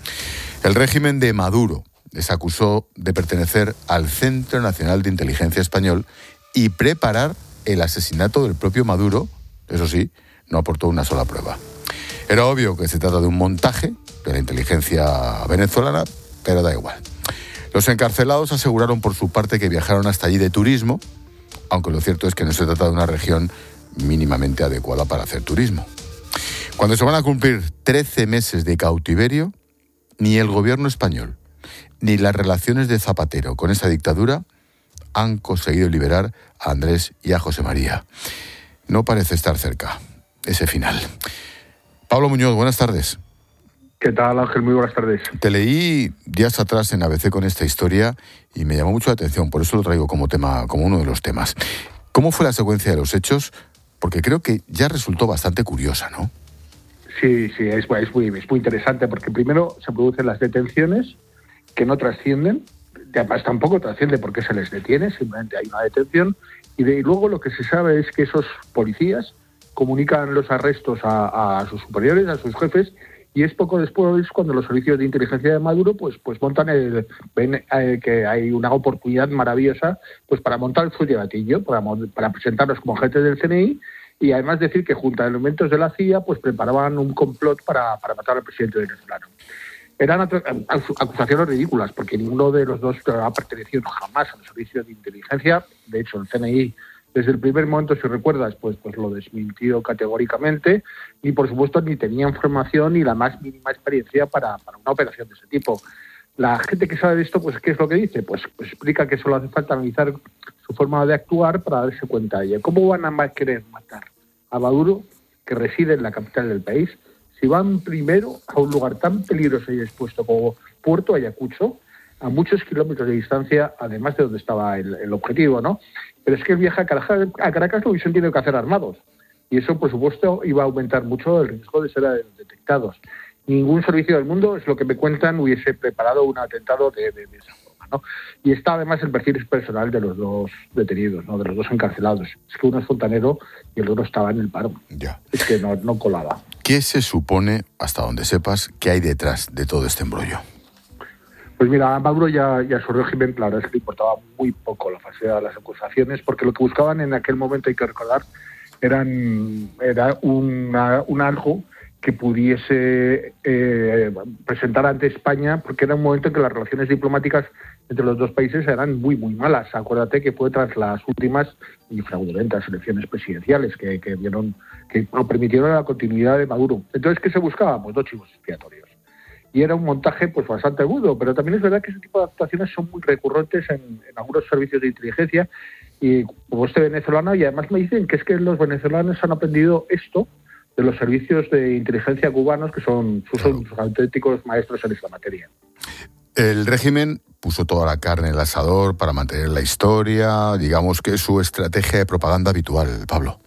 El régimen de Maduro les acusó de pertenecer al Centro Nacional de Inteligencia Español y preparar el asesinato del propio Maduro. Eso sí, no aportó una sola prueba. Era obvio que se trata de un montaje de la inteligencia venezolana, pero da igual. Los encarcelados aseguraron por su parte que viajaron hasta allí de turismo, aunque lo cierto es que no se trata de una región mínimamente adecuada para hacer turismo. Cuando se van a cumplir trece meses de cautiverio, ni el gobierno español ni las relaciones de Zapatero con esa dictadura han conseguido liberar a Andrés y a José María. No parece estar cerca ese final. Pablo Muñoz, buenas tardes. ¿Qué tal, Ángel? Muy buenas tardes. Te leí días atrás en A B C con esta historia y me llamó mucho la atención, por eso lo traigo como tema, como uno de los temas. ¿Cómo fue la secuencia de los hechos? Porque creo que ya resultó bastante curiosa, ¿no? Sí, sí, es, es, muy, es muy interesante, porque primero se producen las detenciones que no trascienden, además tampoco trasciende porque se les detiene, simplemente hay una detención, y, de, y luego lo que se sabe es que esos policías comunican los arrestos a, a sus superiores, a sus jefes, y es poco después cuando los servicios de inteligencia de Maduro pues pues montan el ven eh, que hay una oportunidad maravillosa pues para montar el fusil de gatillo, para, para presentarlos como agentes del C N I y además decir que junto a elementos de la C I A pues preparaban un complot para, para matar al presidente venezolano. eran acusaciones ridículas, porque ninguno de los dos ha pertenecido jamás al servicio de inteligencia. De hecho, el C N I, desde el primer momento, si recuerdas, pues, pues lo desmintió categóricamente, y por supuesto ni tenían formación ni la más mínima experiencia para, para una operación de ese tipo. La gente que sabe de esto, pues ¿qué es lo que dice? Pues, pues explica que solo hace falta analizar su forma de actuar para darse cuenta de ello. ¿Cómo van a querer matar a Maduro, que reside en la capital del país, si van primero a un lugar tan peligroso y expuesto como Puerto Ayacucho, a muchos kilómetros de distancia, además de donde estaba el, el objetivo, ¿no? Pero es que el viaje a Caracas, a Caracas lo hubiesen tenido que hacer armados, y eso, por supuesto, iba a aumentar mucho el riesgo de ser detectados. Ningún servicio del mundo, es lo que me cuentan, hubiese preparado un atentado de, de, de esa forma, ¿no? Y está además el perfil personal de los dos detenidos, ¿no? De los dos encarcelados. Es que uno es fontanero y el otro estaba en el paro. Ya. Es que no, no colaba. ¿Qué se supone, hasta donde sepas, que hay detrás de todo este embrollo? Pues mira, a Maduro ya, ya a su régimen, la verdad es que le importaba muy poco la falsedad de las acusaciones, porque lo que buscaban en aquel momento, hay que recordar, eran, era una, un algo que pudiese eh, presentar ante España, porque era un momento en que las relaciones diplomáticas entre los dos países eran muy, muy malas. Acuérdate que fue tras las últimas y fraudulentas elecciones presidenciales que, que, vieron, que permitieron la continuidad de Maduro. Entonces, ¿qué se buscaba? Pues dos chivos expiatorios. Y era un montaje pues bastante agudo, pero también es verdad que ese tipo de actuaciones son muy recurrentes en, en algunos servicios de inteligencia, y como este venezolano, y además me dicen que es que los venezolanos han aprendido esto de los servicios de inteligencia cubanos, que son sus, son sus auténticos maestros en esta materia. El régimen puso toda la carne en el asador para mantener la historia, digamos que es su estrategia de propaganda habitual, Pablo.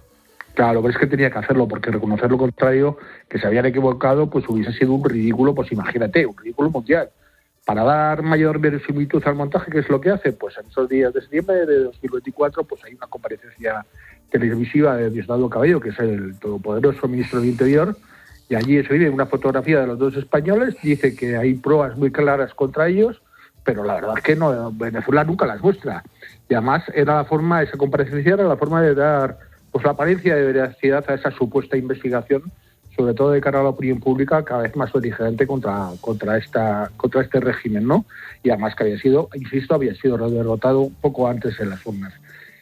Claro, pero es que tenía que hacerlo, porque reconocer lo contrario, que se habían equivocado, pues hubiese sido un ridículo, pues imagínate, un ridículo mundial. Para dar mayor verosimilitud al montaje, ¿qué es lo que hace? Pues en esos días de septiembre de dos mil veinticuatro, pues hay una comparecencia televisiva de Diosdado Cabello, que es el todopoderoso ministro del Interior, y allí se ve una fotografía de los dos españoles, dice que hay pruebas muy claras contra ellos, pero la verdad es que no, Venezuela nunca las muestra. Y además era la forma, esa comparecencia era la forma de dar pues la apariencia de veracidad a esa supuesta investigación, sobre todo de cara a la opinión pública cada vez más beligerante contra, contra, esta, contra este régimen, ¿no? Y además que había sido, insisto, había sido derrotado un poco antes en las urnas.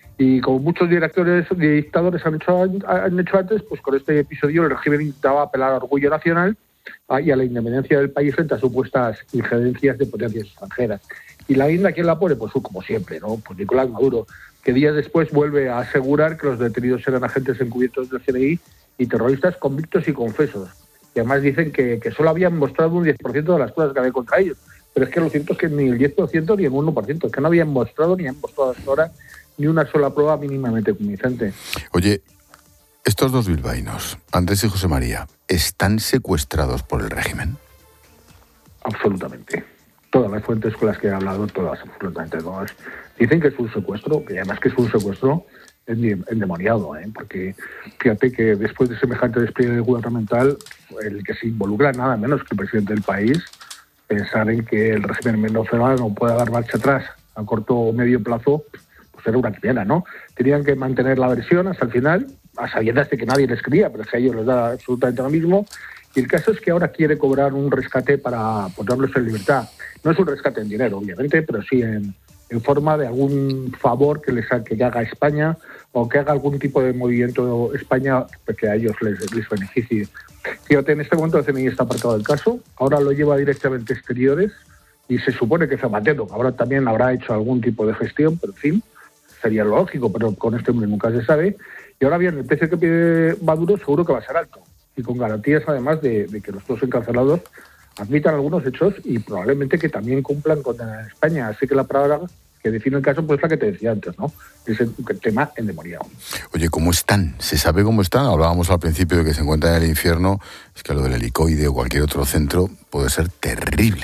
Y como muchos directores y dictadores han hecho, han hecho antes, pues con este episodio el régimen intentaba apelar al orgullo nacional y a la independencia del país frente a supuestas injerencias de potencias extranjeras. Y la guinda, ¿quién la pone? Pues como siempre, ¿no? Pues Nicolás Maduro, que días después vuelve a asegurar que los detenidos eran agentes encubiertos del C N I y terroristas convictos y confesos. Y además dicen que, que solo habían mostrado un diez por ciento de las cosas que había contra ellos. Pero es que lo cierto es que ni el diez por ciento ni el uno por ciento, es que no habían mostrado ni han mostrado hasta ahora ni una sola prueba mínimamente convincente. Oye, estos dos bilbaínos, Andrés y José María, ¿están secuestrados por el régimen? Absolutamente. Todas las fuentes con las que he hablado, todas, absolutamente todas, dicen que es un secuestro, que además que es un secuestro endemoniado, ¿eh? Porque fíjate que después de semejante despliegue gubernamental, el que se involucra nada menos que el presidente del país, pensar en que el régimen venezolano no pueda dar marcha atrás a corto o medio plazo, pues era una criada, ¿no? Tenían que mantener la versión hasta el final, a sabiendas de que nadie les creía, pero es que a ellos les da absolutamente lo mismo. Y el caso es que ahora quiere cobrar un rescate para ponerlos en libertad. No es un rescate en dinero, obviamente, pero sí en, en forma de algún favor que les que haga España, o que haga algún tipo de movimiento España que a ellos les, les beneficie. Fíjate, en este momento el C N I está apartado del caso, ahora lo lleva directamente a Exteriores, y se supone que Zapatero ahora también habrá hecho algún tipo de gestión, pero en fin, sería lo lógico, pero con este hombre nunca se sabe. Y ahora bien, el precio que pide Maduro seguro que va a ser alto, y con garantías además de, de que los dos encarcelados admitan algunos hechos y probablemente que también cumplan con España. Así que la palabra que define el caso pues es la que te decía antes, ¿no? Es el tema endemoniado. Oye, ¿cómo están? ¿Se sabe cómo están? Hablábamos al principio de que se encuentran en el infierno. Es que lo del helicoide o cualquier otro centro puede ser terrible.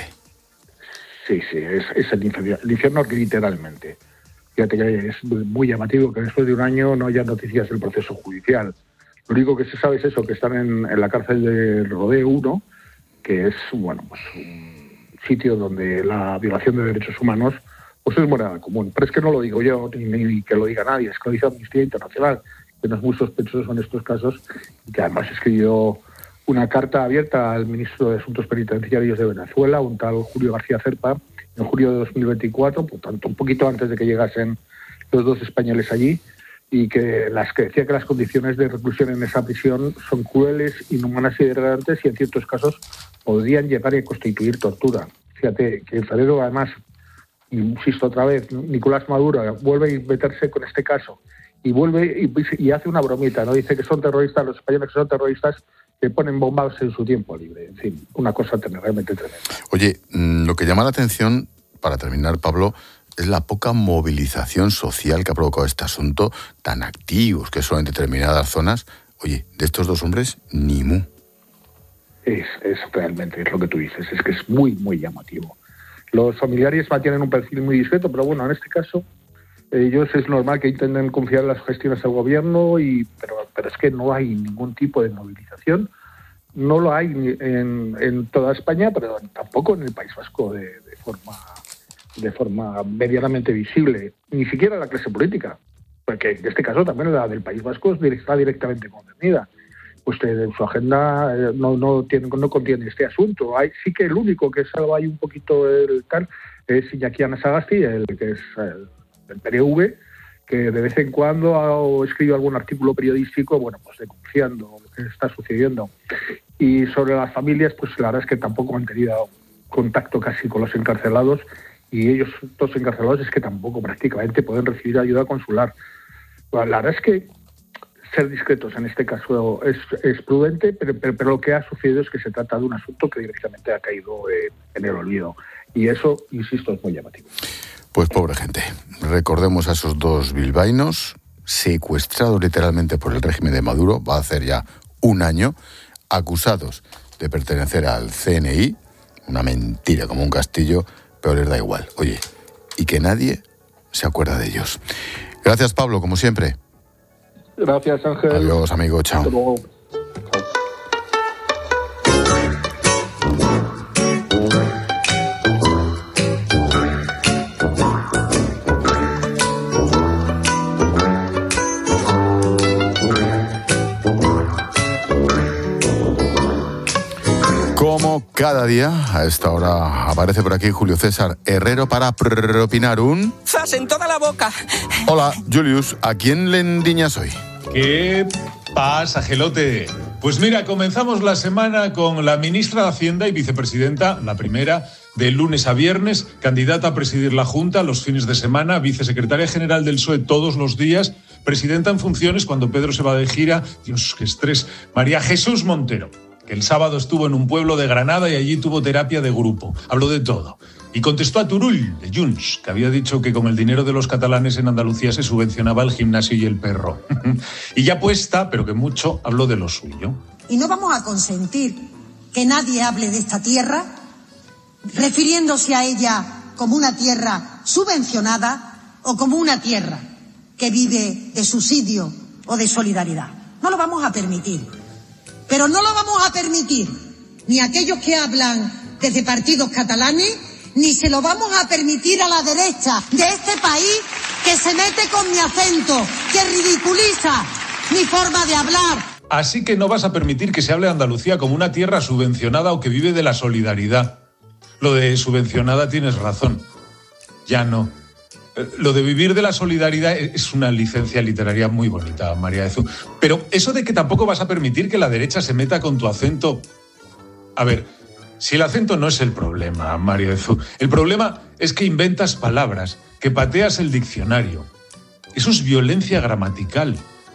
Sí, sí, es, es el infierno, el infierno literalmente. Fíjate que es muy llamativo que después de un año no haya noticias del proceso judicial. Lo único que se sabe es eso, que están en, en la cárcel de Rodeo uno, que es bueno, pues, un sitio donde la violación de derechos humanos pues es moneda común. Pero es que no lo digo yo, ni, ni que lo diga nadie, es que lo dice Amnistía Internacional, que no es muy sospechoso en estos casos, y que además escribió una carta abierta al ministro de Asuntos Penitenciarios de Venezuela, un tal Julio García Cerpa, en julio de dos mil veinticuatro, por tanto un poquito antes de que llegasen los dos españoles allí, y que las que decía que las condiciones de reclusión en esa prisión son crueles, inhumanas y degradantes y en ciertos casos podrían llegar a constituir tortura. Fíjate que en febrero, además, insisto otra vez, Nicolás Maduro vuelve a meterse con este caso y vuelve y, y hace una bromita, ¿no? Dice que son terroristas, los españoles que son terroristas que ponen bombas en su tiempo libre. En fin, una cosa realmente tremenda. Oye, lo que llama la atención, para terminar, Pablo, es la poca movilización social que ha provocado este asunto, tan activos que son en determinadas zonas. Oye, de estos dos hombres, ni mu. Es, es realmente, es lo que tú dices, es que es muy, muy llamativo. Los familiares mantienen un perfil muy discreto, pero bueno, en este caso, ellos es normal que intenten confiar en las gestiones del gobierno, y pero, pero es que no hay ningún tipo de movilización. No lo hay en, en toda España, pero tampoco en el País Vasco de, de forma... de forma medianamente visible, ni siquiera la clase política, porque en este caso también la del País Vasco está directamente concernida. Pues eh, su agenda eh, no no tiene no contiene este asunto. Hay sí que el único que salva ahí un poquito el tal es Iñaki Anasagasti, el que es el, el P N V, que de vez en cuando ha escrito algún artículo periodístico, bueno, pues denunciando lo que está sucediendo. Y sobre las familias, pues la verdad es que tampoco han tenido contacto casi con los encarcelados, y ellos, los encarcelados, es que tampoco prácticamente pueden recibir ayuda consular. La verdad es que ser discretos en este caso es, es prudente, pero, pero, pero lo que ha sucedido es que se trata de un asunto que directamente ha caído eh, en el olvido. Y eso, insisto, es muy llamativo. Pues pobre gente. Recordemos a esos dos bilbaínos secuestrados literalmente por el régimen de Maduro, va a hacer ya un año, acusados de pertenecer al C N I, una mentira como un castillo, pero les da igual. Oye, y que nadie se acuerda de ellos. Gracias, Pablo, como siempre. Gracias, Ángel. Adiós, amigo. Chao. Hasta luego. Como cada día, a esta hora aparece por aquí Julio César Herrero para propinar un... ¡Zas en toda la boca! Hola, Julius, ¿a quién le endiñas hoy? ¿Qué pasa, gelote? Pues mira, comenzamos la semana con la ministra de Hacienda y vicepresidenta, la primera, de lunes a viernes, candidata a presidir la Junta los fines de semana, vicesecretaria general del P S O E todos los días, presidenta en funciones cuando Pedro se va de gira. Dios, qué estrés. María Jesús Montero, que el sábado estuvo en un pueblo de Granada y allí tuvo terapia de grupo. Habló de todo. Y contestó a Turull, de Junts, que había dicho que con el dinero de los catalanes en Andalucía se subvencionaba el gimnasio y el perro. Y ya puesta, pero que mucho, habló de lo suyo. Y no vamos a consentir que nadie hable de esta tierra refiriéndose a ella como una tierra subvencionada o como una tierra que vive de subsidio o de solidaridad. No lo vamos a permitir. Pero no lo vamos a permitir ni a aquellos que hablan desde partidos catalanes, ni se lo vamos a permitir a la derecha de este país que se mete con mi acento, que ridiculiza mi forma de hablar. Así que no vas a permitir que se hable de Andalucía como una tierra subvencionada o que vive de la solidaridad. Lo de subvencionada tienes razón. Ya no. Lo de vivir de la solidaridad es una licencia literaria muy bonita, María Jesús. Pero eso de que tampoco vas a permitir que la derecha se meta con tu acento... A ver, si el acento no es el problema, María Jesús. El problema es que inventas palabras, que pateas el diccionario. Eso es violencia gramatical.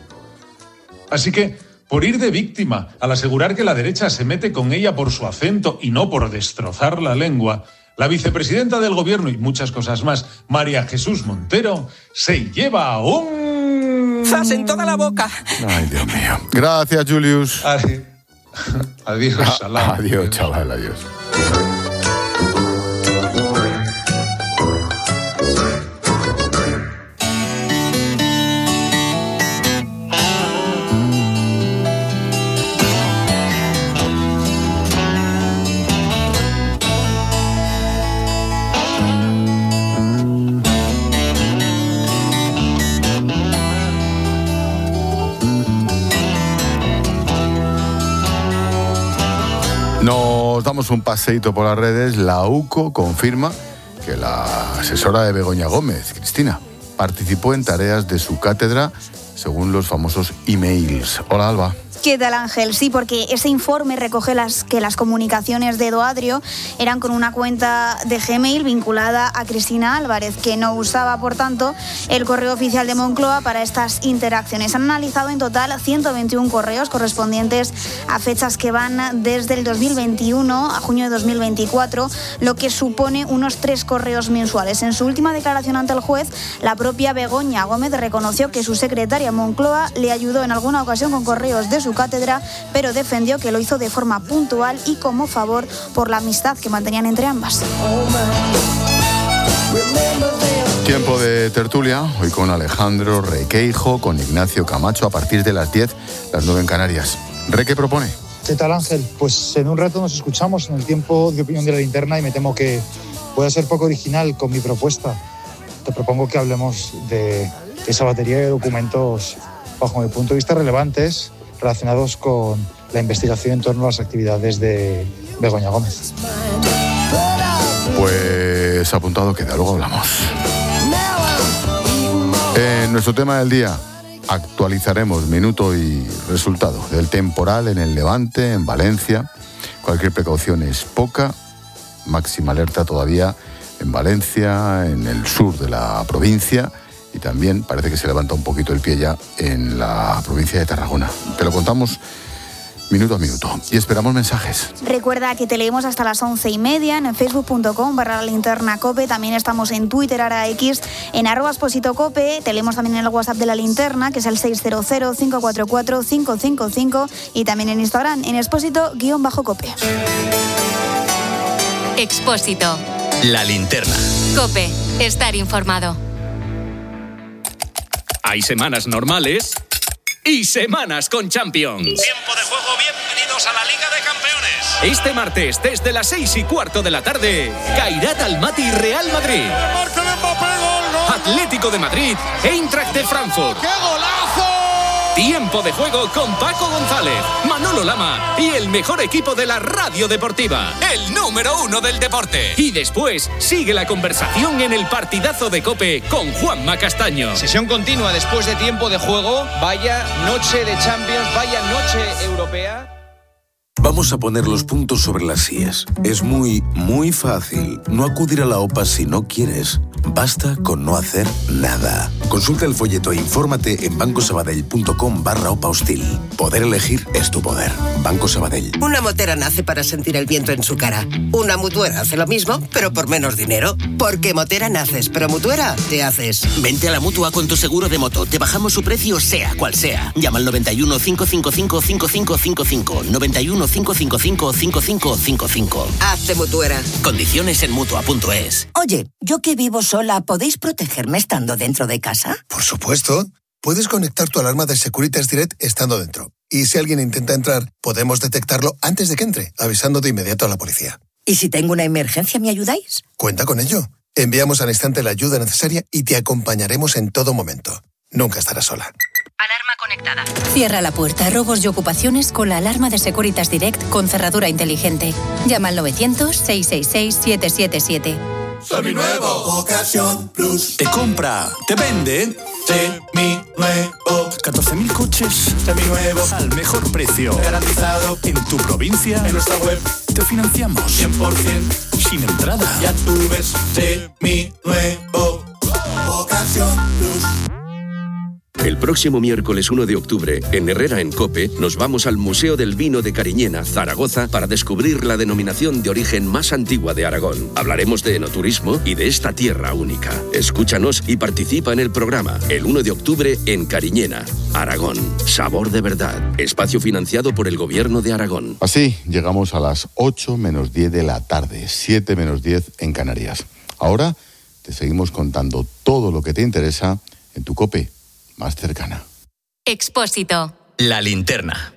Así que, por ir de víctima, al asegurar que la derecha se mete con ella por su acento y no por destrozar la lengua, la vicepresidenta del gobierno y muchas cosas más, María Jesús Montero, se lleva un... ¡Zas en toda la boca! Ay, Dios mío. Gracias, Julius. Adiós. Adiós, Salam. Adiós, chaval, adiós. Nos damos un paseíto por las redes. La U C O confirma que la asesora de Begoña Gómez, Cristina, participó en tareas de su cátedra según los famosos emails. Hola, Alba. ¿Qué tal, Ángel? Sí, porque ese informe recoge las, que las comunicaciones de Edo Adrio eran con una cuenta de Gmail vinculada a Cristina Álvarez, que no usaba, por tanto, el correo oficial de Moncloa para estas interacciones. Han analizado en total ciento veintiún correos correspondientes a fechas que van desde el dos mil veintiuno a junio de dos mil veinticuatro, lo que supone unos tres correos mensuales. En su última declaración ante el juez, la propia Begoña Gómez reconoció que su secretaria Moncloa le ayudó en alguna ocasión con correos de su cátedra, pero defendió que lo hizo de forma puntual y como favor por la amistad que mantenían entre ambas. Tiempo de tertulia, hoy con Alejandro Requeijo, con Ignacio Camacho, a partir de las diez, las nueve en Canarias. ¿Re qué propone? ¿Qué tal, Ángel? Pues en un rato nos escuchamos en el tiempo de opinión de la linterna y me temo que pueda ser poco original con mi propuesta. Te propongo que hablemos de esa batería de documentos, bajo mi punto de vista, relevantes, relacionados con la investigación en torno a las actividades de Begoña Gómez. Pues apuntado queda, luego hablamos. En nuestro tema del día actualizaremos minuto y resultado del temporal en el Levante, en Valencia. Cualquier precaución es poca, máxima alerta todavía en Valencia, en el sur de la provincia. Y también parece que se levanta un poquito el pie ya en la provincia de Tarragona. Te lo contamos minuto a minuto y esperamos mensajes. Recuerda que te leemos hasta las once y media en facebook punto com barra la linterna cope. También estamos en Twitter, ahora X, en arroba Expósito Cope. Te leemos también en el WhatsApp de la linterna, que es el seis cero cero, cinco cuatro cuatro, cinco cinco cinco. Y también en Instagram, en Expósito-Cope. Expósito. La linterna. Cope. Estar informado. Hay semanas normales y semanas con Champions. Tiempo de juego, bienvenidos a la Liga de Campeones. Este martes, desde las seis y cuarto de la tarde, Kairat Almaty Real Madrid. Atlético de Madrid, Eintracht de Frankfurt. ¡Qué golazo! Tiempo de juego con Paco González, Manolo Lama y el mejor equipo de la radio deportiva, el número uno del deporte. Y después sigue la conversación en el partidazo de COPE con Juanma Castaño. Sesión continua después de tiempo de juego. Vaya noche de Champions, vaya noche europea. Vamos a poner los puntos sobre las íes. Es muy, muy fácil no acudir a la OPA si no quieres. Basta con no hacer nada. Consulta el folleto e infórmate en bancosabadell.com barra OPA hostil. Poder elegir es tu poder. Banco Sabadell. Una motera nace para sentir el viento en su cara. Una mutuera hace lo mismo, pero por menos dinero. Porque motera naces, pero mutuera te haces. Vente a la Mutua con tu seguro de moto. Te bajamos su precio sea cual sea. Llama al noventa y uno, cinco cinco cinco, cinco cinco cinco cinco. noventa y uno, cinco cinco cinco, cinco cinco cinco cinco. Hazte mutuera. Condiciones en Mutua punto es. Oye, yo que vivo sola, ¿podéis protegerme estando dentro de casa? Por supuesto. Puedes conectar tu alarma de Securitas Direct estando dentro. Y si alguien intenta entrar, podemos detectarlo antes de que entre, avisando de inmediato a la policía. ¿Y si tengo una emergencia, me ayudáis? Cuenta con ello. Enviamos al instante la ayuda necesaria y te acompañaremos en todo momento. Nunca estarás sola. Alarma conectada. Cierra la puerta a robos y ocupaciones con la alarma de Securitas Direct con cerradura inteligente. Llama al novecientos, seiscientos sesenta y seis, siete siete siete. Seminuevo. Ocasión Plus. Te compra, te vende. Seminuevo. catorce mil coches. Seminuevo. Al mejor precio. Garantizado. En tu provincia. En nuestra web. Te financiamos. cien por ciento. Sin entrada. Ya tú ves. Seminuevo. Ocasión Plus. El próximo miércoles uno de octubre, en Herrera en COPE, nos vamos al Museo del Vino de Cariñena, Zaragoza, para descubrir la denominación de origen más antigua de Aragón. Hablaremos de enoturismo y de esta tierra única. Escúchanos y participa en el programa el uno de octubre en Cariñena, Aragón. Sabor de verdad. Espacio financiado por el Gobierno de Aragón. Así llegamos a las ocho menos diez de la tarde, siete menos diez en Canarias. Ahora te seguimos contando todo lo que te interesa en tu COPE más cercana. Expósito. La linterna.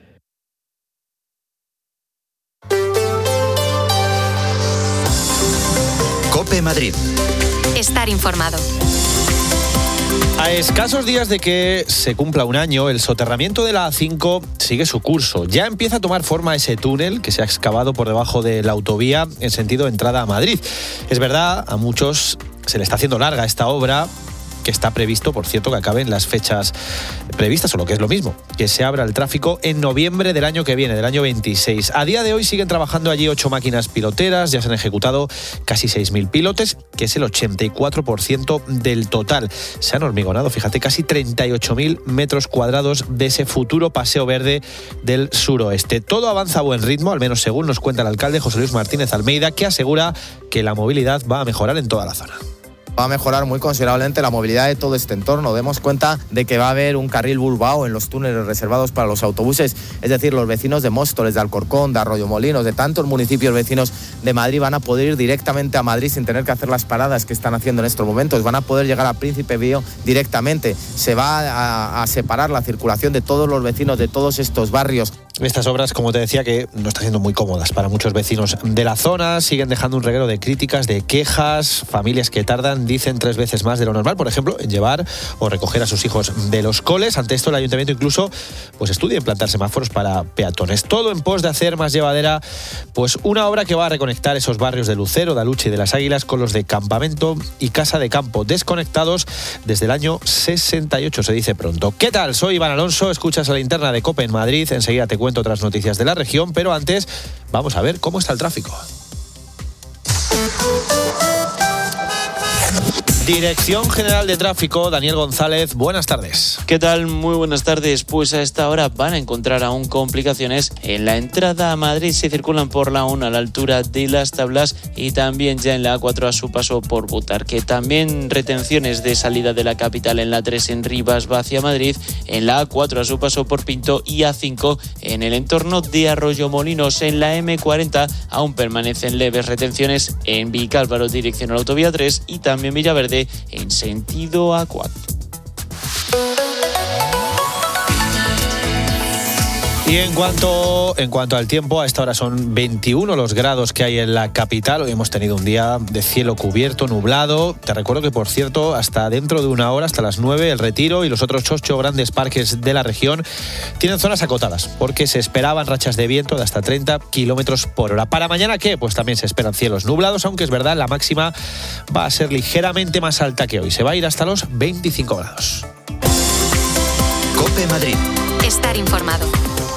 COPE Madrid. Estar informado. A escasos días de que se cumpla un año, el soterramiento de la A cinco sigue su curso. Ya empieza a tomar forma ese túnel que se ha excavado por debajo de la autovía en sentido entrada a Madrid. Es verdad, a muchos se le está haciendo larga esta obra, que está previsto, por cierto, que acabe en las fechas previstas, o lo que es lo mismo, que se abra el tráfico en noviembre del año que viene, del año veintiséis. A día de hoy siguen trabajando allí ocho máquinas piloteras, ya se han ejecutado casi seis mil pilotes, que es el ochenta y cuatro por ciento del total. Se han hormigonado, fíjate, casi treinta y ocho mil metros cuadrados de ese futuro paseo verde del suroeste. Todo avanza a buen ritmo, al menos según nos cuenta el alcalde José Luis Martínez Almeida, que asegura que la movilidad va a mejorar en toda la zona. Va a mejorar muy considerablemente la movilidad de todo este entorno. Demos cuenta de que va a haber un carril Bilbao en los túneles reservados para los autobuses. Es decir, los vecinos de Móstoles, de Alcorcón, de Arroyomolinos, de tantos municipios vecinos de Madrid van a poder ir directamente a Madrid sin tener que hacer las paradas que están haciendo en estos momentos. Van a poder llegar a Príncipe Pío directamente. Se va a, a separar la circulación de todos los vecinos de todos estos barrios. Estas obras, como te decía, que no están siendo muy cómodas para muchos vecinos de la zona, siguen dejando un reguero de críticas, de quejas, familias que tardan, dicen, tres veces más de lo normal, por ejemplo, en llevar o recoger a sus hijos de los coles. Ante esto, el ayuntamiento incluso pues estudia implantar semáforos para peatones. Todo en pos de hacer más llevadera pues una obra que va a reconectar esos barrios de Lucero, de Aluche y de Las Águilas con los de Campamento y Casa de Campo, desconectados desde el año sesenta y ocho, se dice pronto. ¿Qué tal? Soy Iván Alonso, escuchas la linterna de COPE en Madrid. Enseguida te cuento otras noticias de la región, pero antes vamos a ver cómo está el tráfico. Dirección General de Tráfico, Daniel González, buenas tardes. ¿Qué tal? Muy buenas tardes. Pues a esta hora van a encontrar aún complicaciones en la entrada a Madrid. Se circulan por la uno a la altura de Las Tablas y también ya en la A cuatro a su paso por Butarque. También retenciones de salida de la capital en la tres en Rivas va hacia Madrid, en la A cuatro a su paso por Pinto y A cinco en el entorno de Arroyomolinos. En la eme cuarenta aún permanecen leves retenciones en Vicálvaro dirección a la autovía tres y también Villaverde en sentido A cuatro. Y en cuanto, en cuanto al tiempo, a esta hora son veintiuno los grados que hay en la capital. Hoy hemos tenido un día de cielo cubierto, nublado. Te recuerdo que, por cierto, hasta dentro de una hora, hasta las nueve, el Retiro y los otros ocho grandes parques de la región tienen zonas acotadas, porque se esperaban rachas de viento de hasta treinta kilómetros por hora. ¿Para mañana qué? Pues también se esperan cielos nublados, aunque es verdad, la máxima va a ser ligeramente más alta que hoy. Se va a ir hasta los veinticinco grados. COPE Madrid. Estar informado.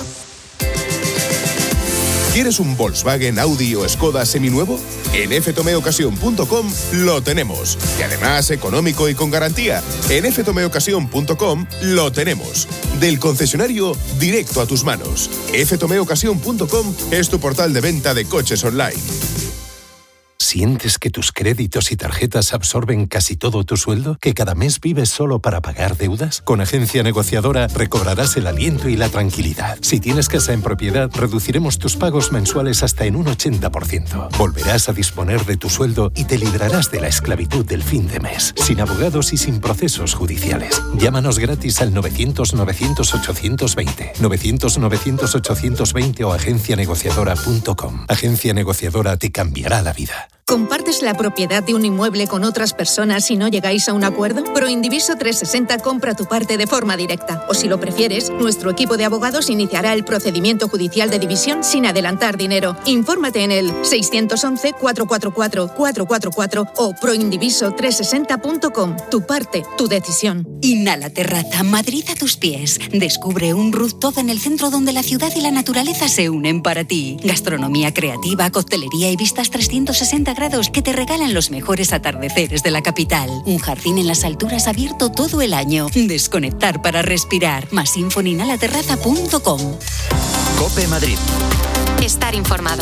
¿Quieres un Volkswagen, Audi o Skoda seminuevo? En f tome ocasión punto com lo tenemos. Y además económico y con garantía. En f tome ocasión punto com lo tenemos. Del concesionario directo a tus manos. f tome ocasión punto com es tu portal de venta de coches online. ¿Sientes que tus créditos y tarjetas absorben casi todo tu sueldo? ¿Que cada mes vives solo para pagar deudas? Con Agencia Negociadora recobrarás el aliento y la tranquilidad. Si tienes casa en propiedad, reduciremos tus pagos mensuales hasta en un ochenta por ciento. Volverás a disponer de tu sueldo y te librarás de la esclavitud del fin de mes, sin abogados y sin procesos judiciales. Llámanos gratis al novecientos novecientos ochocientos veinte, novecientos novecientos ochocientos veinte o agencia negociadora punto com. Agencia Negociadora te cambiará la vida. ¿Compartes la propiedad de un inmueble con otras personas y no llegáis a un acuerdo? Proindiviso trescientos sesenta compra tu parte de forma directa. O si lo prefieres, nuestro equipo de abogados iniciará el procedimiento judicial de división sin adelantar dinero. Infórmate en el seiscientos once, cuatrocientos cuarenta y cuatro, cuatrocientos cuarenta y cuatro o proindiviso trescientos sesenta punto com. Tu parte, tu decisión. Inhala Terraza, Madrid a tus pies. Descubre un rooftop en el centro donde la ciudad y la naturaleza se unen para ti. Gastronomía creativa, coctelería y vistas trescientos sesenta grados que te regalan los mejores atardeceres de la capital. Un jardín en las alturas abierto todo el año. Desconectar para respirar. Más info en inhala terraza punto com. COPE Madrid. Estar informado.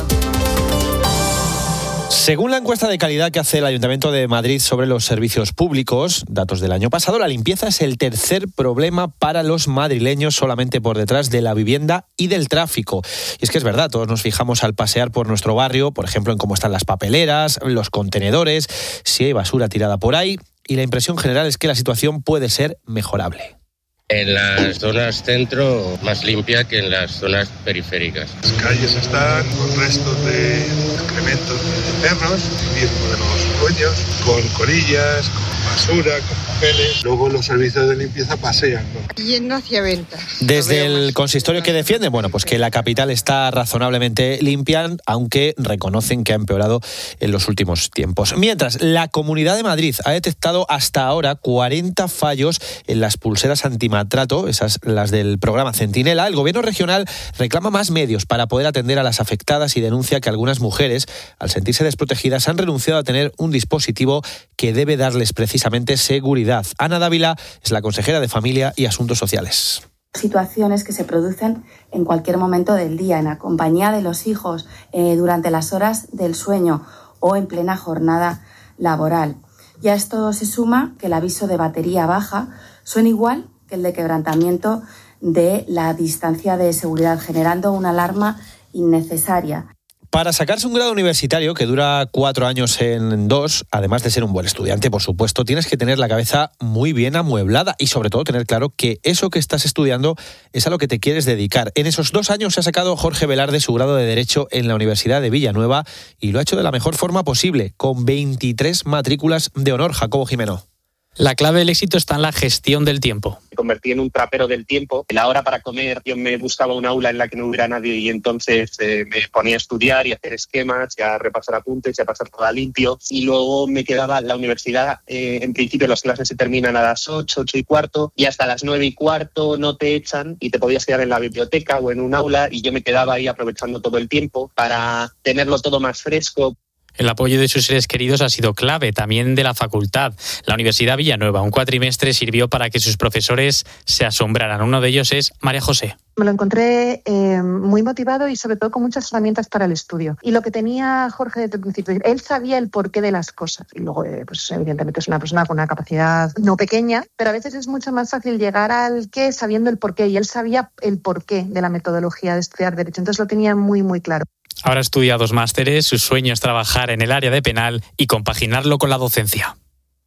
Según la encuesta de calidad que hace el Ayuntamiento de Madrid sobre los servicios públicos, datos del año pasado, la limpieza es el tercer problema para los madrileños, solamente por detrás de la vivienda y del tráfico. Y es que es verdad, todos nos fijamos al pasear por nuestro barrio, por ejemplo, en cómo están las papeleras, los contenedores, si hay basura tirada por ahí, y la impresión general es que la situación puede ser mejorable. En las zonas centro, más limpia que en las zonas periféricas. Las calles están con restos de excrementos de perros, mismo de los dueños, con colillas, con basura, con papeles, luego los servicios de limpieza pasean, ¿no? Yendo hacia ventas. Desde el consistorio, que defienden, bueno, pues que la capital está razonablemente limpia, aunque reconocen que ha empeorado en los últimos tiempos. Mientras, la Comunidad de Madrid ha detectado hasta ahora cuarenta fallos en las pulseras antimaltrato, esas las del programa Centinela. El gobierno regional reclama más medios para poder atender a las afectadas y denuncia que algunas mujeres, al sentirse desprotegidas, han renunciado a tener un dispositivo que debe darles precisamente seguridad. Ana Dávila es la consejera de Familia y Asuntos Sociales. Situaciones que se producen en cualquier momento del día, en la compañía de los hijos, eh, durante las horas del sueño o en plena jornada laboral. Y a esto se suma que el aviso de batería baja suena igual que el de quebrantamiento de la distancia de seguridad, generando una alarma innecesaria. Para sacarse un grado universitario que dura cuatro años en dos, además de ser un buen estudiante, por supuesto, tienes que tener la cabeza muy bien amueblada y sobre todo tener claro que eso que estás estudiando es a lo que te quieres dedicar. En esos dos años se ha sacado Jorge Velarde su grado de Derecho en la Universidad de Villanueva y lo ha hecho de la mejor forma posible, con veintitrés matrículas de honor. Jacobo Jimeno. La clave del éxito está en la gestión del tiempo. Me convertí en un trapero del tiempo. En la hora para comer yo me buscaba un aula en la que no hubiera nadie y entonces eh, me ponía a estudiar y a hacer esquemas y a repasar apuntes y a pasar todo a limpio. Y luego me quedaba la universidad, eh, en principio las clases se terminan a las ocho, ocho y cuarto y hasta las nueve y cuarto no te echan y te podías quedar en la biblioteca o en un aula y yo me quedaba ahí aprovechando todo el tiempo para tenerlo todo más fresco. El apoyo de sus seres queridos ha sido clave, también de la facultad. La Universidad Villanueva, un cuatrimestre, sirvió para que sus profesores se asombraran. Uno de ellos es María José. Me lo encontré eh, muy motivado y sobre todo con muchas herramientas para el estudio. Y lo que tenía Jorge desde el principio, él sabía el porqué de las cosas. Y luego, eh, pues evidentemente es una persona con una capacidad no pequeña, pero a veces es mucho más fácil llegar al qué sabiendo el porqué. Y él sabía el porqué de la metodología de estudiar Derecho. Entonces lo tenía muy, muy claro. Ahora estudia dos másteres, su sueño es trabajar en el área de penal y compaginarlo con la docencia.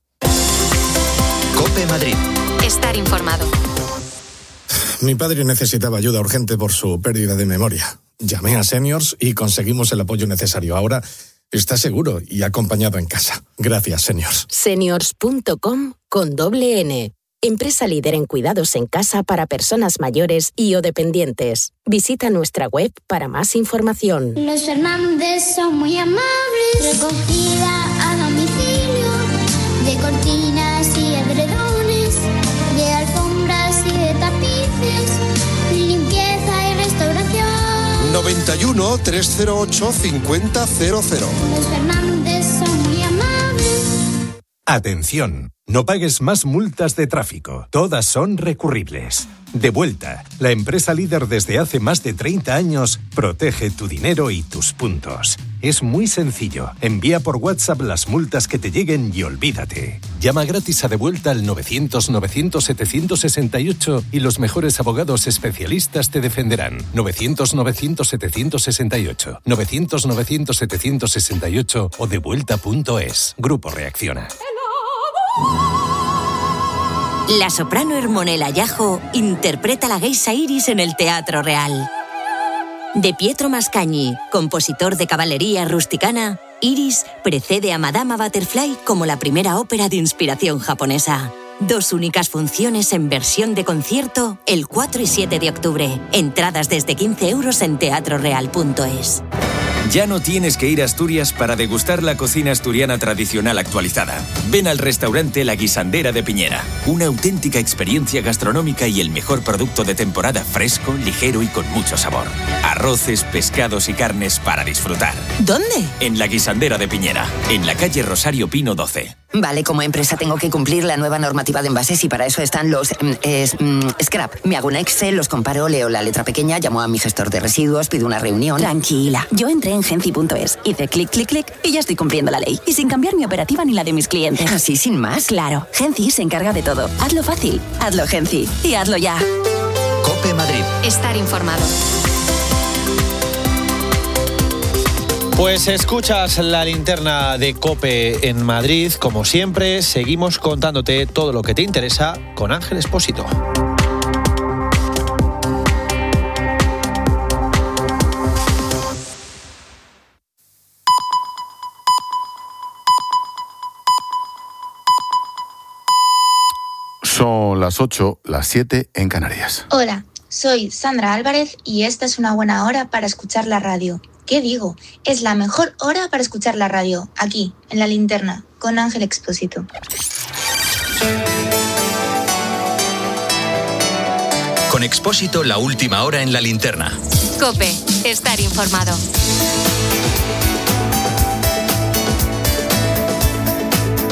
COPE Madrid. Estar informado. Mi padre necesitaba ayuda urgente por su pérdida de memoria. Llamé a Seniors y conseguimos el apoyo necesario. Ahora está seguro y acompañado en casa. Gracias, Seniors. Seniors punto com con doble N. Empresa líder en cuidados en casa para personas mayores y o dependientes. Visita nuestra web para más información. Los Fernández son muy amables. Recogida a domicilio de cortinas y edredones, de alfombras y de tapices, limpieza y restauración. noventa y uno, trescientos ocho, cincuenta cero cero. Los Fernández son muy amables. Atención, no pagues más multas de tráfico. Todas son recurribles. Devuelta, la empresa líder desde hace más de treinta años, protege tu dinero y tus puntos. Es muy sencillo. Envía por WhatsApp las multas que te lleguen y olvídate. Llama gratis a Devuelta al novecientos, novecientos, setecientos sesenta y ocho y los mejores abogados especialistas te defenderán. novecientos, novecientos, setecientos sesenta y ocho. novecientos, novecientos, setecientos sesenta y ocho o devuelta punto es. Grupo Reacciona. La soprano Hermonela Yajo interpreta a la geisha Iris en el Teatro Real. De Pietro Mascagni, compositor de caballería rusticana, Iris precede a Madama Butterfly como la primera ópera de inspiración japonesa. Dos únicas funciones en versión de concierto el cuatro y siete de octubre. Entradas desde quince euros en teatro real punto es. Ya no tienes que ir a Asturias para degustar la cocina asturiana tradicional actualizada. Ven al restaurante La Guisandera de Piñera. Una auténtica experiencia gastronómica y el mejor producto de temporada fresco, ligero y con mucho sabor. Arroces, pescados y carnes para disfrutar. ¿Dónde? En La Guisandera de Piñera, en la calle Rosario Pino doce. Vale, como empresa tengo que cumplir la nueva normativa de envases y para eso están los mm, es, mm, scrap. Me hago un Excel, los comparo, leo la letra pequeña, llamo a mi gestor de residuos, pido una reunión. Tranquila, yo entré en Genci punto es, hice clic, clic, clic y ya estoy cumpliendo la ley. Y sin cambiar mi operativa ni la de mis clientes. ¿Así sin más? Claro, Genci se encarga de todo. Hazlo fácil, hazlo Genci y hazlo ya. COPE Madrid. Estar informado. Pues escuchas la linterna de COPE en Madrid. Como siempre, seguimos contándote todo lo que te interesa con Ángel Expósito. Son las ocho, las siete en Canarias. Hola, soy Sandra Álvarez y esta es una buena hora para escuchar la radio. ¿Qué digo? Es la mejor hora para escuchar la radio, aquí, en La Linterna, con Ángel Expósito. Con Expósito, la última hora en La Linterna. COPE, estar informado.